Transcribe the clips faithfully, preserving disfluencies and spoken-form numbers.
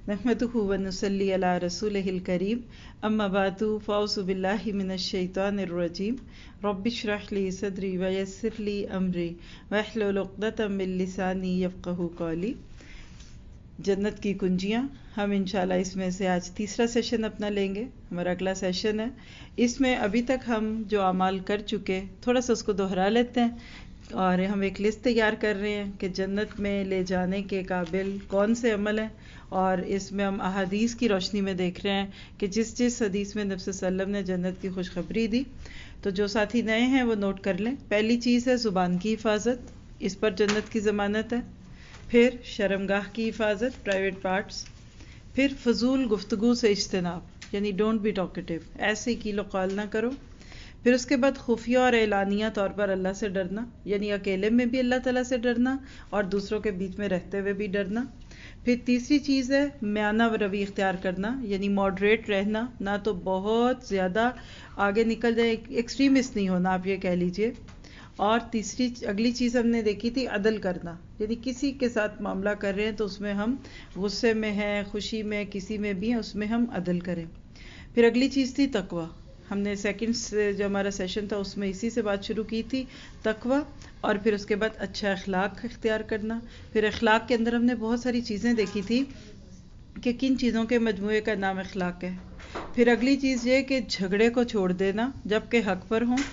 नहमदुहु व नुसल्ली अला रसूलिहिल करीम अम्मा बादु फ़अऊज़ु बिल्लाहि मिनश शैतानिर रजीम रब्बिश्रह ली सदरी व यस्सिर ली अमरी वहलुल उक़दतम मिन लिसानी यफ़क़हू क़ौली। जन्नत की कुंजियाँ, हम इंशाल्लाह इसमें से आज तीसरा सेशन अपना लेंगे। हमारा अगला सेशन है। इसमें अभी तक हम जो अमाल कर चुके थोड़ा सा उसको दोहरा लेते हैं और हम एक लिस्ट तैयार कर रहे हैं कि जन्नत में ले जाने के काबिल कौन से अमल हैं, और इसमें हम अहादीस की रोशनी में देख रहे हैं कि जिस जिस हदीस में नबी सल्लल्लाहु अलैहि वसल्लम ने जन्नत की खुशखबरी दी। तो जो साथी नए हैं वो नोट कर लें। पहली चीज़ है ज़ुबान की हिफाजत, इस पर जन्नत की ज़मानत है। फिर शर्मगाह की हिफाजत, प्राइवेट पार्ट्स। फिर फजूल गुफ्तगू से इज्तनाब, यानी डोंट बी टॉकेटिव, ऐसे कीलो कॉल ना करो। फिर उसके बाद खुफिया और एलानिया तौर पर अल्लाह से डरना, यानी अकेले में भी अल्लाह ताला से डरना और दूसरों के बीच में रहते हुए भी डरना। फिर तीसरी चीज़ है म्याना रवि इख्तियार करना, यानी मॉडरेट रहना, ना तो बहुत ज़्यादा आगे निकल जाए, एक्सट्रीमिस्ट नहीं होना, आप ये कह लीजिए। और तीसरी अगली चीज़ हमने देखी थी अदल करना, यानी किसी के साथ मामला कर रहे हैं तो उसमें हम गुस्से में हैं, खुशी में, किसी में भी हैं, उसमें हम अदल करें। फिर अगली चीज़ थी तकवा। हमने सेकंड जो हमारा सेशन था उसमें इसी से बात शुरू की थी, तकवा। और फिर उसके बाद अच्छा अखलाक इख्तियार करना। फिर अखलाक के अंदर हमने बहुत सारी चीज़ें देखी थी कि किन चीज़ों के मजमूए का नाम अखलाक है। फिर अगली चीज़ ये कि झगड़े को छोड़ देना जबकि हक पर हों।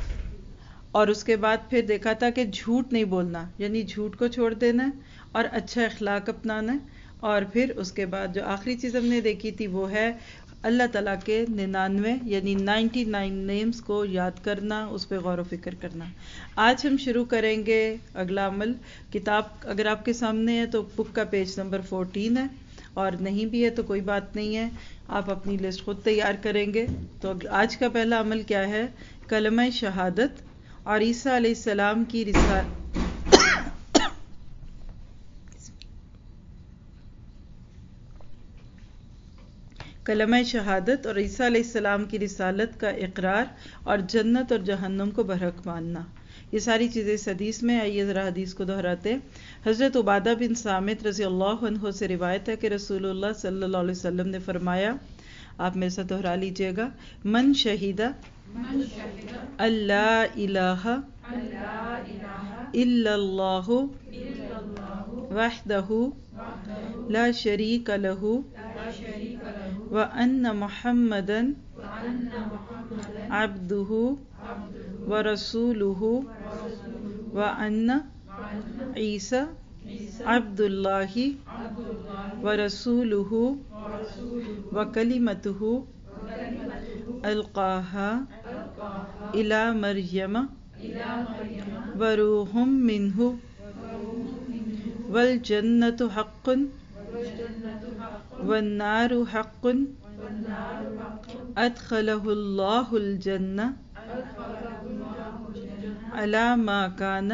और उसके बाद फिर देखा था कि झूठ नहीं बोलना, यानी झूठ को छोड़ देना है और अच्छा अखलाक अपनाना है। और फिर उसके बाद जो आखिरी चीज़ हमने देखी थी वो है अल्लाह ताला के निन्यानवे यानी नाइन्टी नाइन नेम्स को याद करना, उस पर गौर व फिक्र करना। आज हम शुरू करेंगे अगला अमल। किताब अगर आपके सामने है तो बुक का पेज नंबर फोर्टीन है, और नहीं भी है तो कोई बात नहीं है, आप अपनी लिस्ट खुद तैयार करेंगे। तो आज का पहला अमल क्या है? कलमा शहादत और ईसा अलैहिस्सलाम की रिसा कलमा शहादत और ईसा अलैहिस्सलाम की रिसालत का इकरार और जन्नत और जहन्नम को बरहक मानना, ये सारी चीज़ें इस हदीस में। आइए ज़रा हदीस को दोहराते। हज़रत उबादा बिन सामित रज़ी अल्लाह अन्हु से रिवायत है कि रसूलुल्लाह सल्लल्लाहु अलैहि वसल्लम ने फरमाया, आप मेरे साथ दोहरा लीजिएगा, मन शहीदा अल्लाह इलाहा इल्लल्लाहु वहदहु ला शरीक लहु व अन्न मुहम्मदन अब्दुहु व रसूलुहु व अन्न ईसा अब्दुल्लाहि व रसूलुहु व कलिमतुहु अल्काहा इला मरियम व रूहुम मिन्हु वल जन्नतु हक्कुन वन्नारु हक्कुन अदखलहुल्लाहुल जन्नह अला मा काना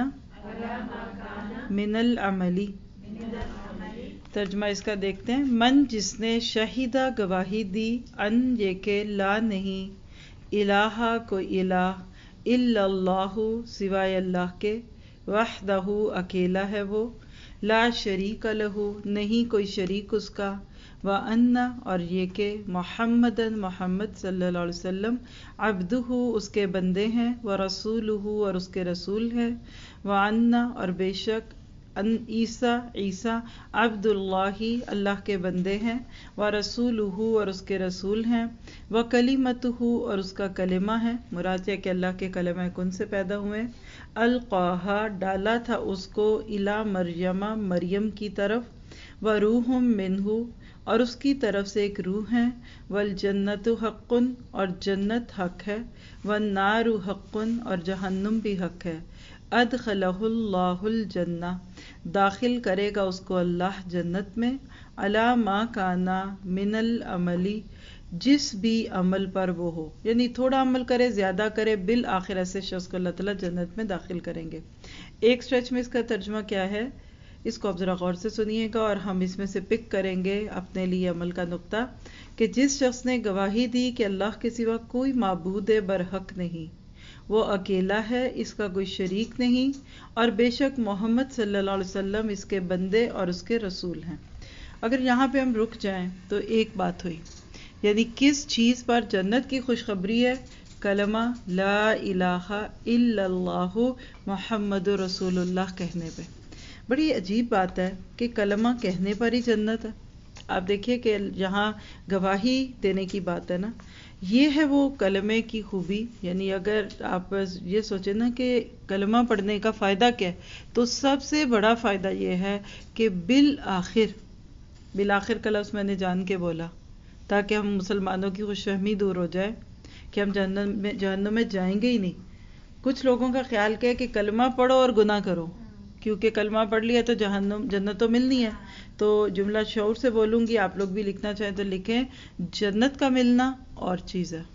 मिनल अमली। तर्जुमा इसका देखते हैं। मन जिसने शहीदा गवाही दी, अन ये के ला नहीं, इलाहा को इलाह, इल्लल्लाहु सिवाय अल्लाह के, वहदहु अकेला है वो, ला शरीक लहु नहीं कोई शरीक उसका, व अन्ना और ये के मुहम्मदन मोहम्मद सल्लल्लाहु अलैहि वसल्लम अब्दुहु उसके बंदे हैं, व रसूलुहु और उसके रसूल हैं, व अन्ना और बेशक अन ईसा ईसा अब्दुल्लाही अल्लाह के बंदे हैं, व रसूलुहु और उसके रसूल हैं, व कलिमतुहु और उसका कलिमा है। मुराद है कि अल्लाह के कलमा कुन से पैदा हुए। अलकाहा डाला था उसको, इला मरियमा मरियम की तरफ, व रूहुम मिन्हु और उसकी तरफ से एक रूह है, वल जन्नतु हक्कुन और जन्नत हक है, वन नारु हक्कुन और जहन्नुम भी हक है, अदखलहुल्लाहुल जन्नह दाखिल करेगा उसको अल्लाह जन्नत में, अला मा काना मिनल अमली जिस भी अमल पर वो हो, यानी थोड़ा अमल करे ज़्यादा करे, बिल आखिर ऐसे शख्स को अल्लाह ताला जन्नत में दाखिल करेंगे। एक स्ट्रेच में इसका तर्जुमा क्या है, इसको आप ज़रा गौर से सुनिएगा और हम इसमें से पिक करेंगे अपने लिए अमल का नुक्ता कि जिस शख्स ने गवाही दी कि अल्लाह के सिवा कोई माबूद बरहक नहीं, वो अकेला है, इसका कोई शरीक नहीं, और बेशक मोहम्मद सल्लल्लाहु अलैहि वसल्लम इसके बंदे और उसके रसूल हैं। اگر یہاں پہ ہم رک جائیں تو ایک بات ہوئی، یعنی کس چیز پر جنت کی خوشخبری ہے؟ کلمہ لا الہ الا اللہ محمد رسول اللہ کہنے پہ۔ بڑی عجیب بات ہے کہ کلمہ کہنے پر ہی جنت ہے۔ آپ دیکھیے کہ یہاں گواہی دینے کی بات ہے نا، یہ ہے وہ کلمے کی خوبی۔ یعنی اگر آپ یہ سوچیں نا کہ کلمہ پڑھنے کا فائدہ کیا ہے، تو سب سے بڑا فائدہ یہ ہے کہ بالآخر بالآخر کا لفظ میں نے جان کے بولا تاکہ ہم مسلمانوں کی خوش فہمی دور ہو جائے کہ ہم جہنم میں جہنم میں جائیں گے ہی نہیں۔ کچھ لوگوں کا خیال کیا ہے کہ کلمہ پڑھو اور گناہ کرو، کیونکہ کلمہ پڑھ لیا تو جہنم جنت تو ملنی ہے۔ تو جملہ شعور سے بولوں گی، آپ لوگ بھی لکھنا چاہیں تو لکھیں، جنت کا ملنا اور چیز ہے،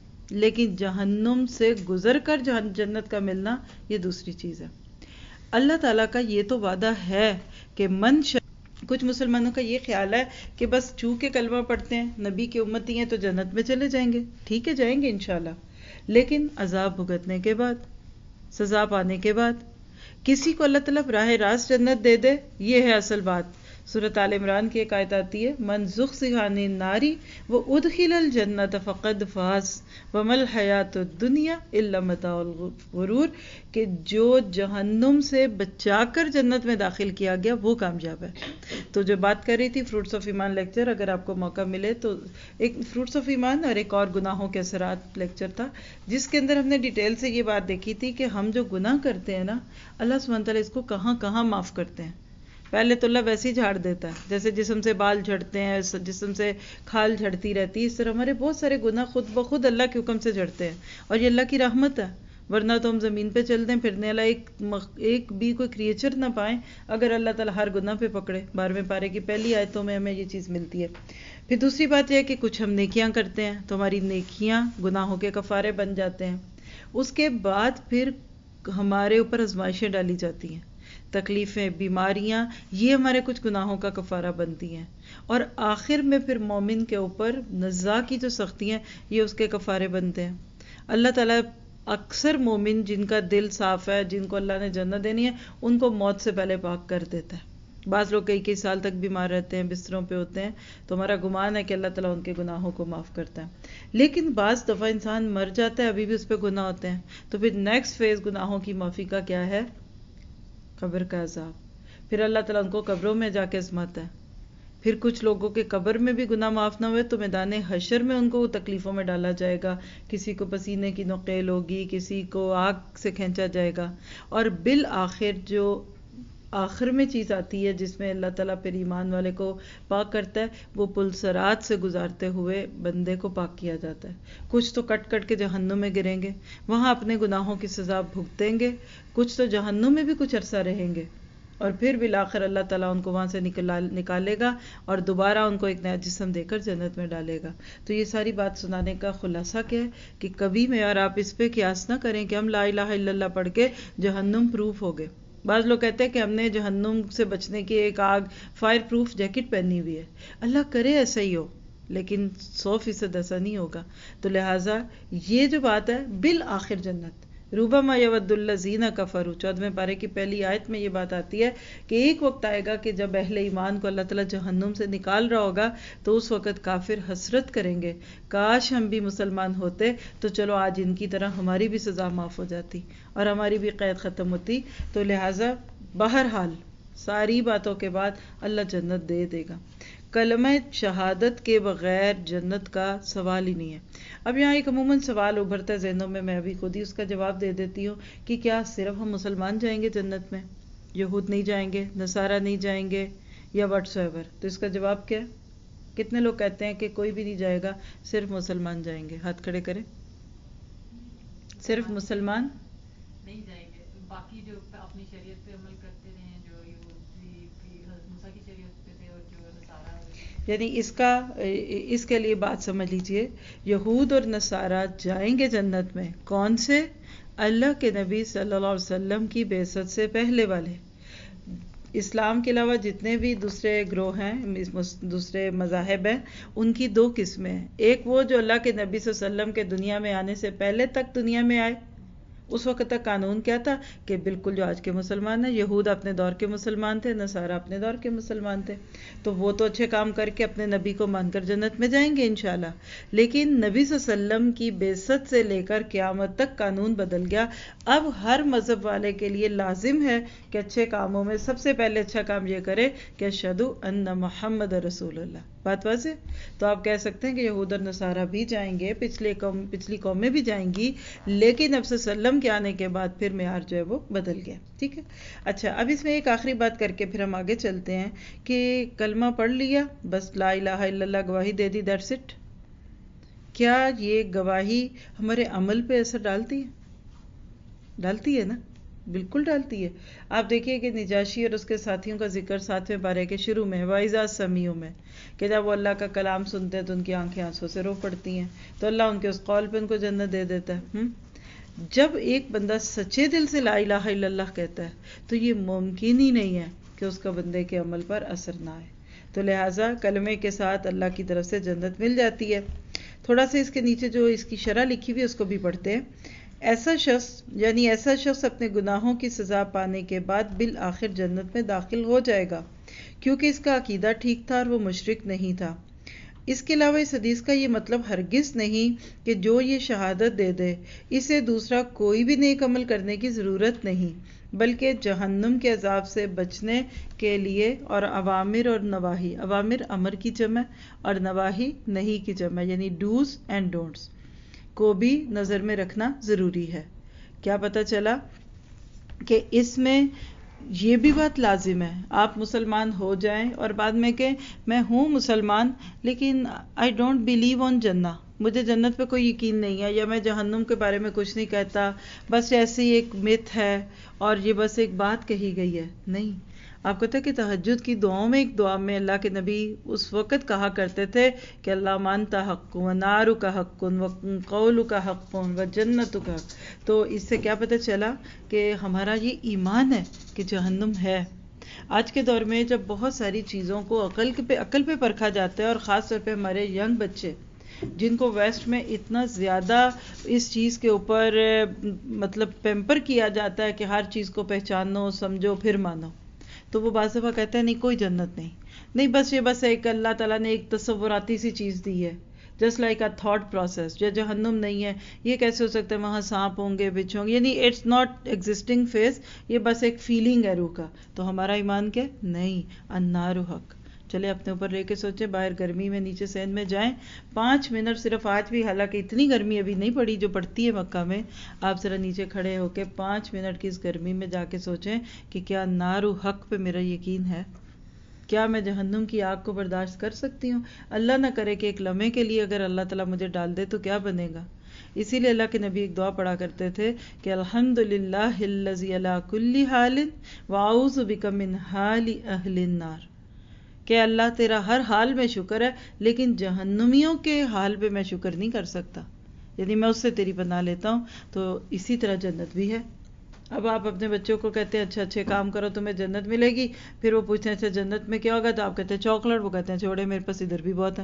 لیکن جہنم سے گزر کر جنت کا ملنا یہ دوسری چیز ہے۔ اللہ تعالیٰ کا یہ تو وعدہ ہے کہ من شاء، کچھ مسلمانوں کا یہ خیال ہے کہ بس چونکہ کلمہ پڑھتے ہیں، نبی کی امتی ہیں تو جنت میں چلے جائیں گے۔ ٹھیک ہے، جائیں گے انشاءاللہ، لیکن عذاب بھگتنے کے بعد، سزا پانے کے بعد، کسی کو اللہ تعالیٰ براہ راست جنت دے دے، یہ ہے اصل بات۔ سورۃ آل عمران کی ایک آیت آتی ہے، من زحزح عن النار وادخل الجنۃ فقد فاز وما الحیاۃ الدنیا الا متاع الغرور، کہ جو جہنم سے بچا کر جنت میں داخل کیا گیا وہ کامیاب ہے۔ تو جو بات کر رہی تھی فروٹس آف ایمان لیکچر، اگر آپ کو موقع ملے تو ایک فروٹس آف ایمان اور ایک اور گناہوں کے اثرات لیکچر تھا، جس کے اندر ہم نے ڈیٹیل سے یہ بات دیکھی تھی کہ ہم جو گناہ کرتے ہیں نا، اللہ سبحانہ تعالیٰ اس کو کہاں کہاں معاف کرتے ہیں۔ پہلے تو اللہ ویسے ہی جھاڑ دیتا ہے، جیسے جسم سے بال جھڑتے ہیں، جسم سے کھال جھڑتی رہتی ہے، اس طرح ہمارے بہت سارے گناہ خود بخود اللہ کے حکم سے جھڑتے ہیں، اور یہ اللہ کی رحمت ہے۔ ورنہ تو ہم زمین پہ چل دیں پھرنے والا ایک ایک بھی کوئی کریچر نہ پائیں اگر اللہ تعالیٰ ہر گناہ پہ پکڑے۔ بارہویں پارے کی پہلی آیتوں میں ہمیں یہ چیز ملتی ہے۔ پھر دوسری بات یہ ہے کہ کچھ ہم نیکیاں کرتے ہیں تو ہماری نیکیاں گناہوں کے کفارے بن جاتے ہیں۔ اس کے بعد پھر ہمارے اوپر آزمائشیں ڈالی جاتی ہیں، تکلیفیں، بیماریاں، یہ ہمارے کچھ گناہوں کا کفارہ بنتی ہیں، اور آخر میں پھر مومن کے اوپر نزا کی جو سختی ہیں یہ اس کے کفارے بنتے ہیں۔ اللہ تعالیٰ اکثر مومن جن کا دل صاف ہے، جن کو اللہ نے جنت دینی ہے، ان کو موت سے پہلے پاک کر دیتا ہے۔ بعض لوگ کئی کئی سال تک بیمار رہتے ہیں، بستروں پہ ہوتے ہیں، تو ہمارا گمان ہے کہ اللہ تعالیٰ ان کے گناہوں کو معاف کرتا ہے۔ لیکن بعض دفعہ انسان مر جاتا ہے، ابھی بھی اس پہ گناہ ہوتے ہیں، تو پھر نیکسٹ فیز گناہوں کی معافی کا کیا ہے؟ قبر کا عذاب۔ پھر اللہ تعالیٰ ان کو قبروں میں جا کے آزماتا ہے۔ پھر کچھ لوگوں کے قبر میں بھی گناہ معاف نہ ہوئے تو میدان حشر میں ان کو تکلیفوں میں ڈالا جائے گا، کسی کو پسینے کی نقیل ہوگی، کسی کو آگ سے کھینچا جائے گا، اور بالآخر جو آخر میں چیز آتی ہے جس میں اللہ تعالیٰ پھر ایمان والے کو پاک کرتا ہے، وہ پل صراط سے گزارتے ہوئے بندے کو پاک کیا جاتا ہے۔ کچھ تو کٹ کٹ کے جہنم میں گریں گے، وہاں اپنے گناہوں کی سزا بھگتیں گے، کچھ تو جہنم میں بھی کچھ عرصہ رہیں گے، اور پھر بالآخر اللہ تعالیٰ ان کو وہاں سے نکالے گا اور دوبارہ ان کو ایک نیا جسم دے کر جنت میں ڈالے گا۔ تو یہ ساری بات سنانے کا خلاصہ کیا ہے کہ کبھی میں اور آپ اس پہ قیاس نہ کریں کہ ہم لا الہ الا اللہ پڑھ کے جہنم پروف ہو گئے۔ بعض لوگ کہتے ہیں کہ ہم نے جہنم سے بچنے کی ایک آگ فائر پروف جیکٹ پہنی ہوئی ہے۔ اللہ کرے ایسا ہی ہو، لیکن سو فیصد ایسا نہیں ہوگا۔ تو لہٰذا یہ جو بات ہے بالآخر جنت، ربما یود الذین کفروا، چودھویں پارے کی پہلی آیت میں یہ بات آتی ہے کہ ایک وقت آئے گا کہ جب اہل ایمان کو اللہ تعالیٰ جہنم سے نکال رہا ہوگا تو اس وقت کافر حسرت کریں گے، کاش ہم بھی مسلمان ہوتے تو چلو آج ان کی طرح ہماری بھی سزا معاف ہو جاتی اور ہماری بھی قید ختم ہوتی۔ تو لہٰذا بہرحال ساری باتوں کے بعد اللہ جنت دے دے گا۔ کلمہ شہادت کے بغیر جنت کا سوال ہی نہیں ہے۔ اب یہاں ایک عموماً سوال ابھرتا ہے ذہنوں میں، میں ابھی خود ہی اس کا جواب دے دیتی ہوں کہ کیا صرف ہم مسلمان جائیں گے جنت میں، یہود نہیں جائیں گے، نصارہ نہیں جائیں گے، یا واٹس ایور؟ تو اس کا جواب کیا ہے؟ کتنے لوگ کہتے ہیں کہ کوئی بھی نہیں جائے گا، صرف مسلمان جائیں گے؟ ہاتھ کھڑے کریں۔ صرف مسلمان نہیں جائیں گے، باقی جو اپنی شریعت پہ عمل کرتے رہے ہیں، جو موسیٰ کی شریعت پہ تھے اور جو نصارہ، یعنی اس کا اس کے لیے بات سمجھ لیجئے، یہود اور نصارہ جائیں گے جنت میں، کون سے؟ اللہ کے نبی صلی اللہ علیہ وسلم کی بعثت سے پہلے والے۔ اسلام کے علاوہ جتنے بھی دوسرے گروہ ہیں، دوسرے مذاہب ہیں، ان کی دو قسمیں ہیں۔ ایک وہ جو اللہ کے نبی صلی اللہ علیہ وسلم کے دنیا میں آنے سے پہلے تک دنیا میں آئے، اس وقت تک قانون کیا تھا کہ بالکل جو آج کے مسلمان ہیں، یہود اپنے دور کے مسلمان تھے، نصارہ اپنے دور کے مسلمان تھے، تو وہ تو اچھے کام کر کے اپنے نبی کو مان کر جنت میں جائیں گے انشاءاللہ. لیکن نبی صلی اللہ علیہ وسلم کی بعثت سے لے کر قیامت تک قانون بدل گیا. اب ہر مذہب والے کے لیے لازم ہے کہ اچھے کاموں میں سب سے پہلے اچھا کام یہ کرے کہ اشہد ان محمد رسول اللہ. بات واضح؟ تو آپ کہہ سکتے ہیں کہ یہود اور نصارہ بھی جائیں گے، پچھلے قوم پچھلی قومیں بھی جائیں گی، لیکن نبی صلی اللہ علیہ وسلم کے آنے کے بعد پھر معیار جو ہے وہ بدل گیا. ٹھیک ہے. اچھا، اب اس میں ایک آخری بات کر کے پھر ہم آگے چلتے ہیں کہ کلمہ پڑھ لیا، بس لا الہ الا اللہ گواہی دے دی، دیٹس اٹ. کیا یہ گواہی ہمارے عمل پہ اثر ڈالتی ہے؟ ڈالتی ہے نا، بالکل ڈالتی ہے. آپ دیکھیے کہ نجاشی اور اس کے ساتھیوں کا ذکر ساتویں پارے کے شروع میں وَإِذَا سَمِعُوا میں، کہ جب وہ اللہ کا کلام سنتے ہیں تو ان کی آنکھیں آنسوں سے رو پڑتی ہیں، تو اللہ ان کے اس قول پہ ان کو جنت دے دیتا ہے. جب ایک بندہ سچے دل سے لا الہ الا اللہ کہتا ہے تو یہ ممکن ہی نہیں ہے کہ اس کا بندے کے عمل پر اثر نہ آئے. تو لہٰذا کلمے کے ساتھ اللہ کی طرف سے جنت مل جاتی ہے. تھوڑا سا اس کے نیچے جو اس کی شرح لکھی ہوئی ہے اس کو بھی پڑھتے ہیں. ایسا شخص یعنی ایسا شخص اپنے گناہوں کی سزا پانے کے بعد بالآخر جنت میں داخل ہو جائے گا، کیونکہ اس کا عقیدہ ٹھیک تھا اور وہ مشرک نہیں تھا. اس کے علاوہ اس حدیث کا یہ مطلب ہرگز نہیں کہ جو یہ شہادت دے دے اسے دوسرا کوئی بھی نیک عمل کرنے کی ضرورت نہیں، بلکہ جہنم کے عذاب سے بچنے کے لیے اور اوامر اور نواہی، اوامر امر کی جمع اور نواہی نہیں کی جمع، یعنی ڈوز اینڈ ڈونٹس کو بھی نظر میں رکھنا ضروری ہے. کیا پتہ چلا کہ اس میں یہ بھی بات لازم ہے آپ مسلمان ہو جائیں اور بعد میں کہ میں ہوں مسلمان لیکن آئی ڈونٹ بلیو آن جنہ، مجھے جنت پہ کوئی یقین نہیں ہے، یا میں جہنم کے بارے میں کچھ نہیں کہتا، بس ایسی ایک مت ہے اور یہ بس ایک بات کہی گئی ہے. نہیں، آپ کہتے ہیں کہ تہجد کی دعاؤں میں ایک دعا میں اللہ کے نبی اس وقت کہا کرتے تھے کہ اللہ مانتا حق و نارو کا حق و قول کا حق و جنت کا حق. تو اس سے کیا پتہ چلا کہ ہمارا یہ ایمان ہے کہ جہنم ہے. آج کے دور میں جب بہت ساری چیزوں کو عقل پہ عقل پہ پرکھا جاتا ہے، اور خاص طور پہ ہمارے ینگ بچے جن کو ویسٹ میں اتنا زیادہ اس چیز کے اوپر مطلب پیمپر کیا جاتا ہے کہ ہر چیز کو پہچانو سمجھو پھر مانو، تو وہ بعض دفعہ کہتا ہے نہیں کوئی جنت نہیں، نہیں بس یہ بس ایک اللہ تعالیٰ نے ایک تصوراتی سی چیز دی ہے، just like a thought process. جو جہنم نہیں ہے، یہ کیسے ہو سکتا ہے وہاں سانپ ہوں گے بچھ ہوں گے، یعنی اٹس ناٹ ایگزسٹنگ فیس، یہ بس ایک فیلنگ ہے روح کا. تو ہمارا ایمان کیا؟ نہیں، النار حق. چلے اپنے اوپر رہ کے سوچیں، باہر گرمی میں نیچے سین میں جائیں پانچ منٹ صرف، آج بھی حالانکہ اتنی گرمی ابھی نہیں پڑی جو پڑتی ہے مکہ میں، آپ ذرا نیچے کھڑے ہو کے پانچ منٹ کی اس گرمی میں جا کے سوچیں کہ کیا نار و حق پہ میرا یقین ہے؟ کیا میں جہنم کی آگ کو برداشت کر سکتی ہوں؟ اللہ نہ کرے کہ ایک لمحے کے لیے اگر اللہ تعالیٰ مجھے ڈال دے تو کیا بنے گا. اسی لیے اللہ کے نبی ایک دعا پڑھا کرتے تھے کہ الحمدللہ الذی علی کل حال واعوذ بک من حال اہل النار، کہ اللہ تیرا ہر حال میں شکر ہے لیکن جہنمیوں کے حال پہ میں شکر نہیں کر سکتا، یعنی میں اس سے تیری پناہ لیتا ہوں. تو اسی طرح جنت بھی ہے. اب آپ اپنے بچوں کو کہتے ہیں اچھا اچھے کام کرو تمہیں جنت ملے گی، پھر وہ پوچھتے ہیں اچھا جنت میں کیا ہوگا، تو آپ کہتے ہیں چاکلیٹ، وہ کہتے ہیں چھوڑے میرے پاس ادھر بھی بہت ہے.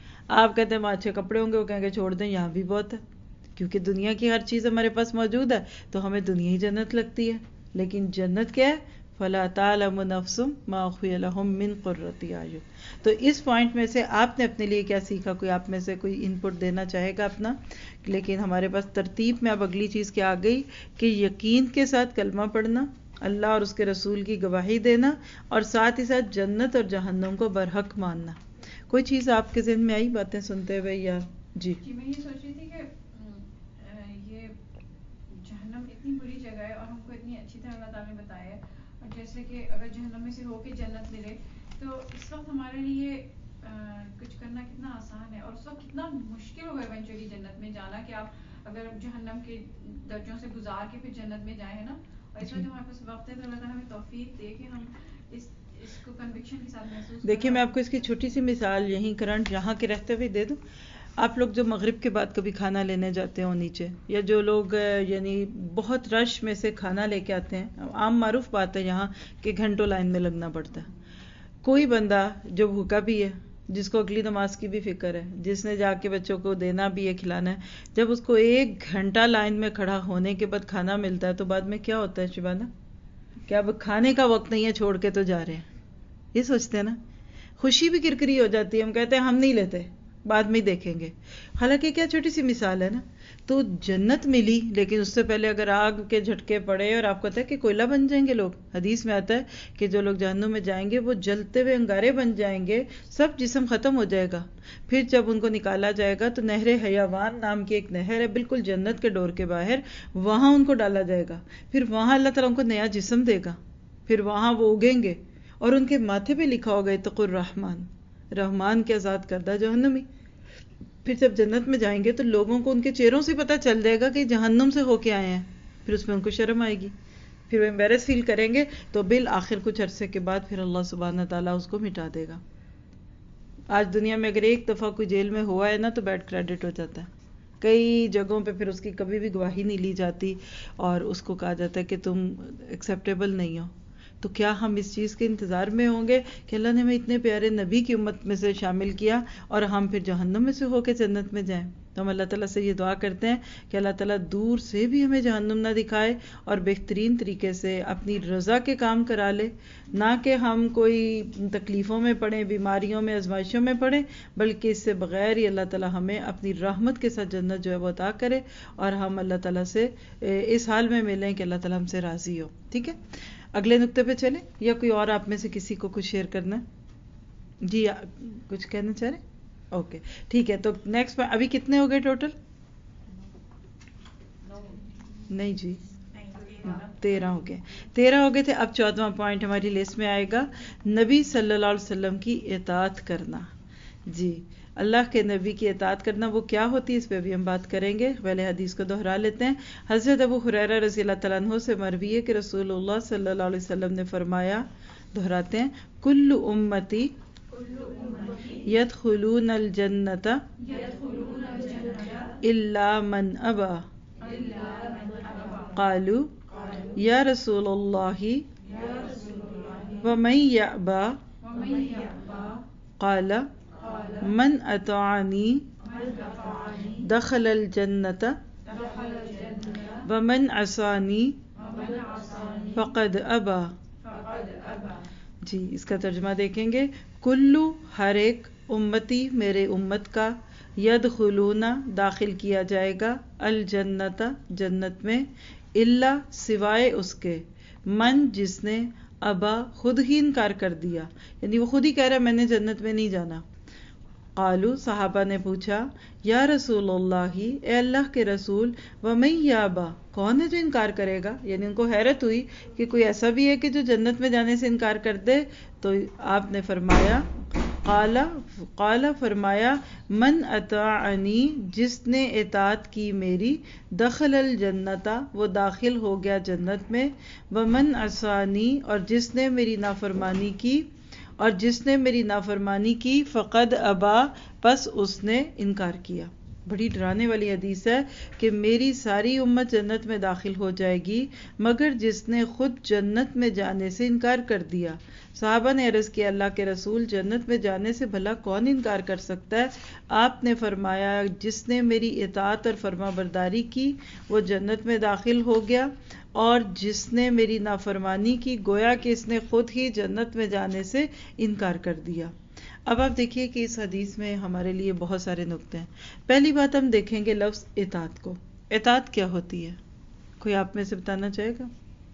آپ کہتے ہیں وہاں اچھے کپڑے ہوں گے، وہ کہیں گے چھوڑ دیں یہاں بھی بہت ہے. کیونکہ دنیا کی ہر چیز ہمارے پاس موجود ہے تو ہمیں دنیا ہی جنت لگتی ہے. لیکن جنت کیا ہے؟ فَلَا تَعْلَمُ نَفْسٌ مَا أُخْفِيَ لَهُم مِّن قُرَّةِ أَعْيُنٍ. تو اس پوائنٹ میں سے آپ نے اپنے لیے کیا سیکھا؟ کوئی آپ میں سے کوئی ان پٹ دینا چاہے گا اپنا؟ لیکن ہمارے پاس ترتیب میں اب اگلی چیز کیا آ گئی کہ یقین کے ساتھ کلمہ پڑھنا، اللہ اور اس کے رسول کی گواہی دینا، اور ساتھ ہی ساتھ جنت اور جہنم کو برحق ماننا. کوئی چیز آپ کے ذہن میں آئی باتیں سنتے ہوئے یا؟ جی جی میں یہ سوچ رہی تھی کہ یہ جہنم اتنی بری جگہ ہے اور ہم کو اتنی اچھی طرح اللہ تعالیٰ نے بتایا ہے، اور جیسے کہ اگر جہنم میں سے ہو کے جنت ملے تو اس وقت ہمارے لیے کچھ کرنا کتنا آسان ہے، اور اس وقت کتنا مشکل ہوگا ایونچولی جنت میں جانا، کہ آپ اگر جہنم کے درجوں سے گزار کے پھر جنت میں جائیں نا. اور اس وقت ہمارے پاس وقت ہے تو اللہ تعالیٰ ہمیں توفیق دے کہ ہم اس اس کو کنوکشن کے ساتھ محسوس. دیکھیے میں آپ کو اس کی چھوٹی سی مثال یہیں کرنٹ یہاں کے رہتے ہوئے دے دوں. آپ لوگ جو مغرب کے بعد کبھی کھانا لینے جاتے ہو نیچے، یا جو لوگ یعنی بہت رش میں سے کھانا لے کے آتے ہیں، عام معروف بات ہے یہاں کہ گھنٹوں لائن میں لگنا پڑتا ہے. کوئی بندہ جو بھوکا بھی ہے جس کو اگلی نماز کی بھی فکر ہے، جس نے جا کے بچوں کو دینا بھی ہے، کھلانا ہے، جب اس کو ایک گھنٹہ لائن میں کھڑا ہونے کے بعد کھانا ملتا ہے تو بعد میں کیا ہوتا ہے شبانہ؟ کہ اب کھانے کا وقت نہیں ہے، چھوڑ کے تو جا رہے ہیں، یہ سوچتے ہیں نا. خوشی بھی کرکری ہو جاتی ہے، ہم کہتے ہیں ہم نہیں لیتے، بعد میں ہی دیکھیں گے. حالانکہ کیا چھوٹی سی مثال ہے نا. تو جنت ملی، لیکن اس سے پہلے اگر آگ کے جھٹکے پڑے اور آپ کو پتا ہے کہ کوئلہ بن جائیں گے لوگ. حدیث میں آتا ہے کہ جو لوگ جہنم میں جائیں گے وہ جلتے ہوئے انگارے بن جائیں گے، سب جسم ختم ہو جائے گا. پھر جب ان کو نکالا جائے گا تو نہر حیوان نام کی ایک نہر ہے بالکل جنت کے ڈور کے باہر، وہاں ان کو ڈالا جائے گا. پھر وہاں اللہ تعالیٰ ان کو نیا جسم دے گا، پھر وہاں وہ اگیں گے اور ان کے ماتھے پہ لکھا ہوگا اتقوا الرحمن، رحمان کے آزاد کردہ جہنمی. پھر جب جنت میں جائیں گے تو لوگوں کو ان کے چہروں سے پتہ چل جائے گا کہ جہنم سے ہو کے آئے ہیں. پھر اس میں ان کو شرم آئے گی، پھر وہ امبیرس فیل کریں گے. تو بالآخر کچھ عرصے کے بعد پھر اللہ سبحانہ تعالیٰ اس کو مٹا دے گا. آج دنیا میں اگر ایک دفعہ کوئی جیل میں ہوا ہے نا تو بیڈ کریڈٹ ہو جاتا ہے. کئی جگہوں پہ پھر اس کی کبھی بھی گواہی نہیں لی جاتی اور اس کو کہا جاتا ہے کہ تم ایکسیپٹیبل نہیں ہو. تو کیا ہم اس چیز کے انتظار میں ہوں گے کہ اللہ نے ہمیں اتنے پیارے نبی کی امت میں سے شامل کیا اور ہم پھر جہنم میں سے ہو کے جنت میں جائیں؟ تو ہم اللہ تعالیٰ سے یہ دعا کرتے ہیں کہ اللہ تعالیٰ دور سے بھی ہمیں جہنم نہ دکھائے اور بہترین طریقے سے اپنی رضا کے کام کرا لے، نہ کہ ہم کوئی تکلیفوں میں پڑیں، بیماریوں میں، آزمائشوں میں پڑیں، بلکہ اس سے بغیر ہی اللہ تعالیٰ ہمیں اپنی رحمت کے ساتھ جنت جو ہے وہ عطا کرے اور ہم اللہ تعالیٰ سے اس حال میں ملیں کہ اللہ تعالیٰ ہم سے راضی ہو. ٹھیک ہے، اگلے نقطے پہ چلیں یا کوئی اور آپ میں سے کسی کو کچھ شیئر کرنا ہے؟ جی کچھ کہنا چاہ رہے ہیں؟ اوکے ٹھیک ہے. تو نیکسٹ ابھی کتنے ہو گئے ٹوٹل؟ نہیں جی تیرہ ہو گئے تیرہ ہو گئے تھے. اب چودواں پوائنٹ ہماری لسٹ میں آئے گا، نبی صلی اللہ علیہ وسلم کی اطاعت کرنا. جی اللہ کے نبی کی اطاعت کرنا وہ کیا ہوتی ہے، اس پہ بھی ہم بات کریں گے. پہلے حدیث کو دہرا لیتے ہیں. حضرت ابو ہریرہ رضی اللہ تعالیٰ عنہ سے مروی ہے کہ رسول اللہ صلی اللہ علیہ وسلم نے فرمایا، دہراتے ہیں، کل امتی یدخلون الجنت الا من ابا. قالوا یا رسول اللہ ومن یأبا قال من اطاعنی دخل الجنت ومن عصانی فقد ابا. جی اس کا ترجمہ دیکھیں گے. کلو ہر ایک، امتی میرے امت کا، یدخلون داخل کیا جائے گا، الجنت جنت میں، الا سوائے اس کے، من جس نے، ابا خود ہی انکار کر دیا، یعنی وہ خود ہی کہہ رہا ہے میں نے جنت میں نہیں جانا. قالو صحابہ نے پوچھا یا رسول اللہ، اے اللہ کے رسول، ومن یابا کون ہے جو انکار کرے گا؟ یعنی ان کو حیرت ہوئی کہ کوئی ایسا بھی ہے کہ جو جنت میں جانے سے انکار کر دے. تو آپ نے فرمایا قال قال فرمایا من اطاعنی جس نے اطاعت کی میری، دخل الجنت وہ داخل ہو گیا جنت میں، ومن عصانی اور جس نے میری نافرمانی کی اور جس نے میری نافرمانی کی، فقد ابا پس اس نے انکار کیا. بڑی ڈرانے والی حدیث ہے کہ میری ساری امت جنت میں داخل ہو جائے گی مگر جس نے خود جنت میں جانے سے انکار کر دیا. صحابہ نے عرض کیا اللہ کے رسول جنت میں جانے سے بھلا کون انکار کر سکتا ہے؟ آپ نے فرمایا جس نے میری اطاعت اور فرما برداری کی وہ جنت میں داخل ہو گیا، اور جس نے میری نافرمانی کی گویا کہ اس نے خود ہی جنت میں جانے سے انکار کر دیا. اب آپ دیکھیے کہ اس حدیث میں ہمارے لیے بہت سارے نقطے ہیں. پہلی بات ہم دیکھیں گے لفظ اطاعت کو. اطاعت کیا ہوتی ہے؟ کوئی آپ میں سے بتانا چاہے گا؟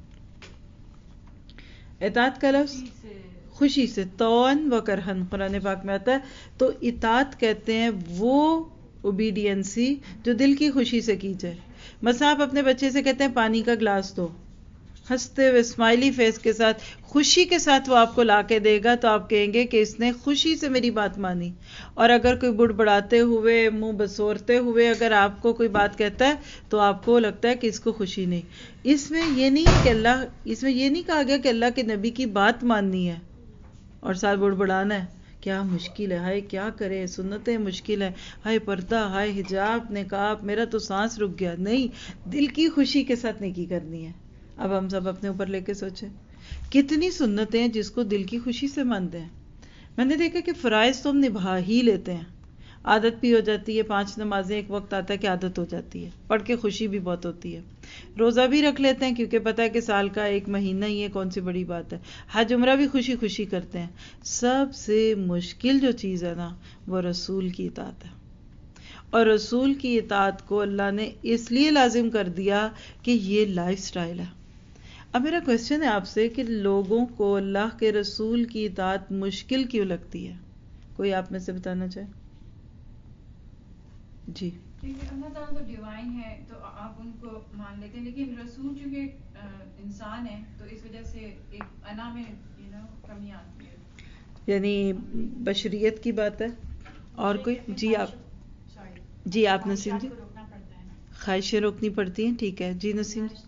اطاعت کا لفظ خوشی سے، طوعاً و کرہن قرآن پاک میں آتا ہے. تو اطاعت کہتے ہیں وہ اوبیڈینسی جو دل کی خوشی سے کی جائے. مثلا آپ اپنے بچے سے کہتے ہیں پانی کا گلاس دو، ہنستے ہوئے اسمائلی فیس کے ساتھ، خوشی کے ساتھ وہ آپ کو لا کے دے گا تو آپ کہیں گے کہ اس نے خوشی سے میری بات مانی. اور اگر کوئی بڑ بڑاتے ہوئے، منہ بسورتے ہوئے اگر آپ کو کوئی بات کہتا ہے تو آپ کو لگتا ہے کہ اس کو خوشی نہیں. اس میں یہ نہیں کہ اللہ اس میں یہ نہیں کہا گیا کہ اللہ کے نبی کی بات ماننی ہے اور ساتھ بڑ بڑانا ہے. کیا مشکل ہے، ہائے کیا کرے، سنتیں مشکل ہے، ہائے پردہ، ہائے حجاب، نقاب، میرا تو سانس رک گیا. نہیں، دل کی خوشی کے ساتھ نیکی کرنی ہے. اب ہم سب اپنے اوپر لے کے سوچیں کتنی سنتیں ہیں جس کو دل کی خوشی سے مانتے ہیں. میں نے دیکھا کہ فرائض تو ہم نبھا ہی لیتے ہیں, عادت بھی ہو جاتی ہے, پانچ نمازیں ایک وقت آتا ہے کہ عادت ہو جاتی ہے, پڑھ کے خوشی بھی بہت ہوتی ہے, روزہ بھی رکھ لیتے ہیں کیونکہ پتہ ہے کہ سال کا ایک مہینہ ہی ہے, کون سی بڑی بات ہے, حج عمرہ بھی خوشی خوشی کرتے ہیں. سب سے مشکل جو چیز ہے نا وہ رسول کی اطاعت ہے, اور رسول کی اطاعت کو اللہ نے اس لیے لازم کر دیا کہ یہ لائف سٹائل ہے. اب میرا کوشچن ہے آپ سے کہ لوگوں کو اللہ کے رسول کی اطاعت مشکل کیوں لگتی ہے؟ کوئی آپ میں سے بتانا چاہے؟ جی. کیونکہ اللہ تعالیٰ تو ڈیوائن ہے تو آپ ان کو مان لیتے ہیں, لیکن رسول چونکہ انسان ہے تو اس وجہ سے ایک انا میں یو نو کمی آتی ہے. یعنی بشریت کی بات ہے. اور کوئی؟ جی آپ جی آپ نسیم جی. خواہشیں روکنی پڑتی ہیں, ٹھیک ہے. جی نسیم جی.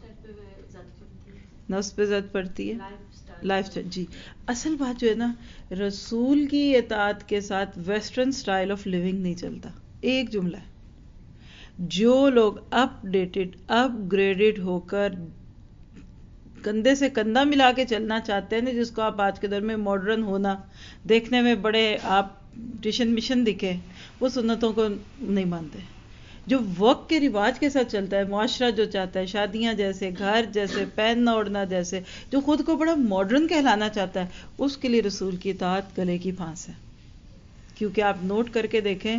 نفس پہ زد پڑتی ہے, لائف سٹائل. جی اصل بات جو ہے نا, رسول کی اطاعت کے ساتھ ویسٹرن سٹائل آف لیونگ نہیں چلتا. ایک جملہ ہے, جو لوگ اپ ڈیٹڈ اپ گریڈڈ ہو کر کندھے سے کندھا ملا کے چلنا چاہتے ہیں نا, جس کو آپ آج کے دور میں ماڈرن ہونا دیکھنے میں بڑے آپ ٹیشن مشن دکھے, وہ سنتوں کو نہیں مانتے. جو وقت کے رواج کے ساتھ چلتا ہے, معاشرہ جو چاہتا ہے, شادیاں جیسے, گھر جیسے, پہننا اوڑھنا جیسے, جو خود کو بڑا ماڈرن کہلانا چاہتا ہے, اس کے لیے رسول کی اطاعت گلے کی پھانس ہے. کیونکہ آپ نوٹ کر کے دیکھیں,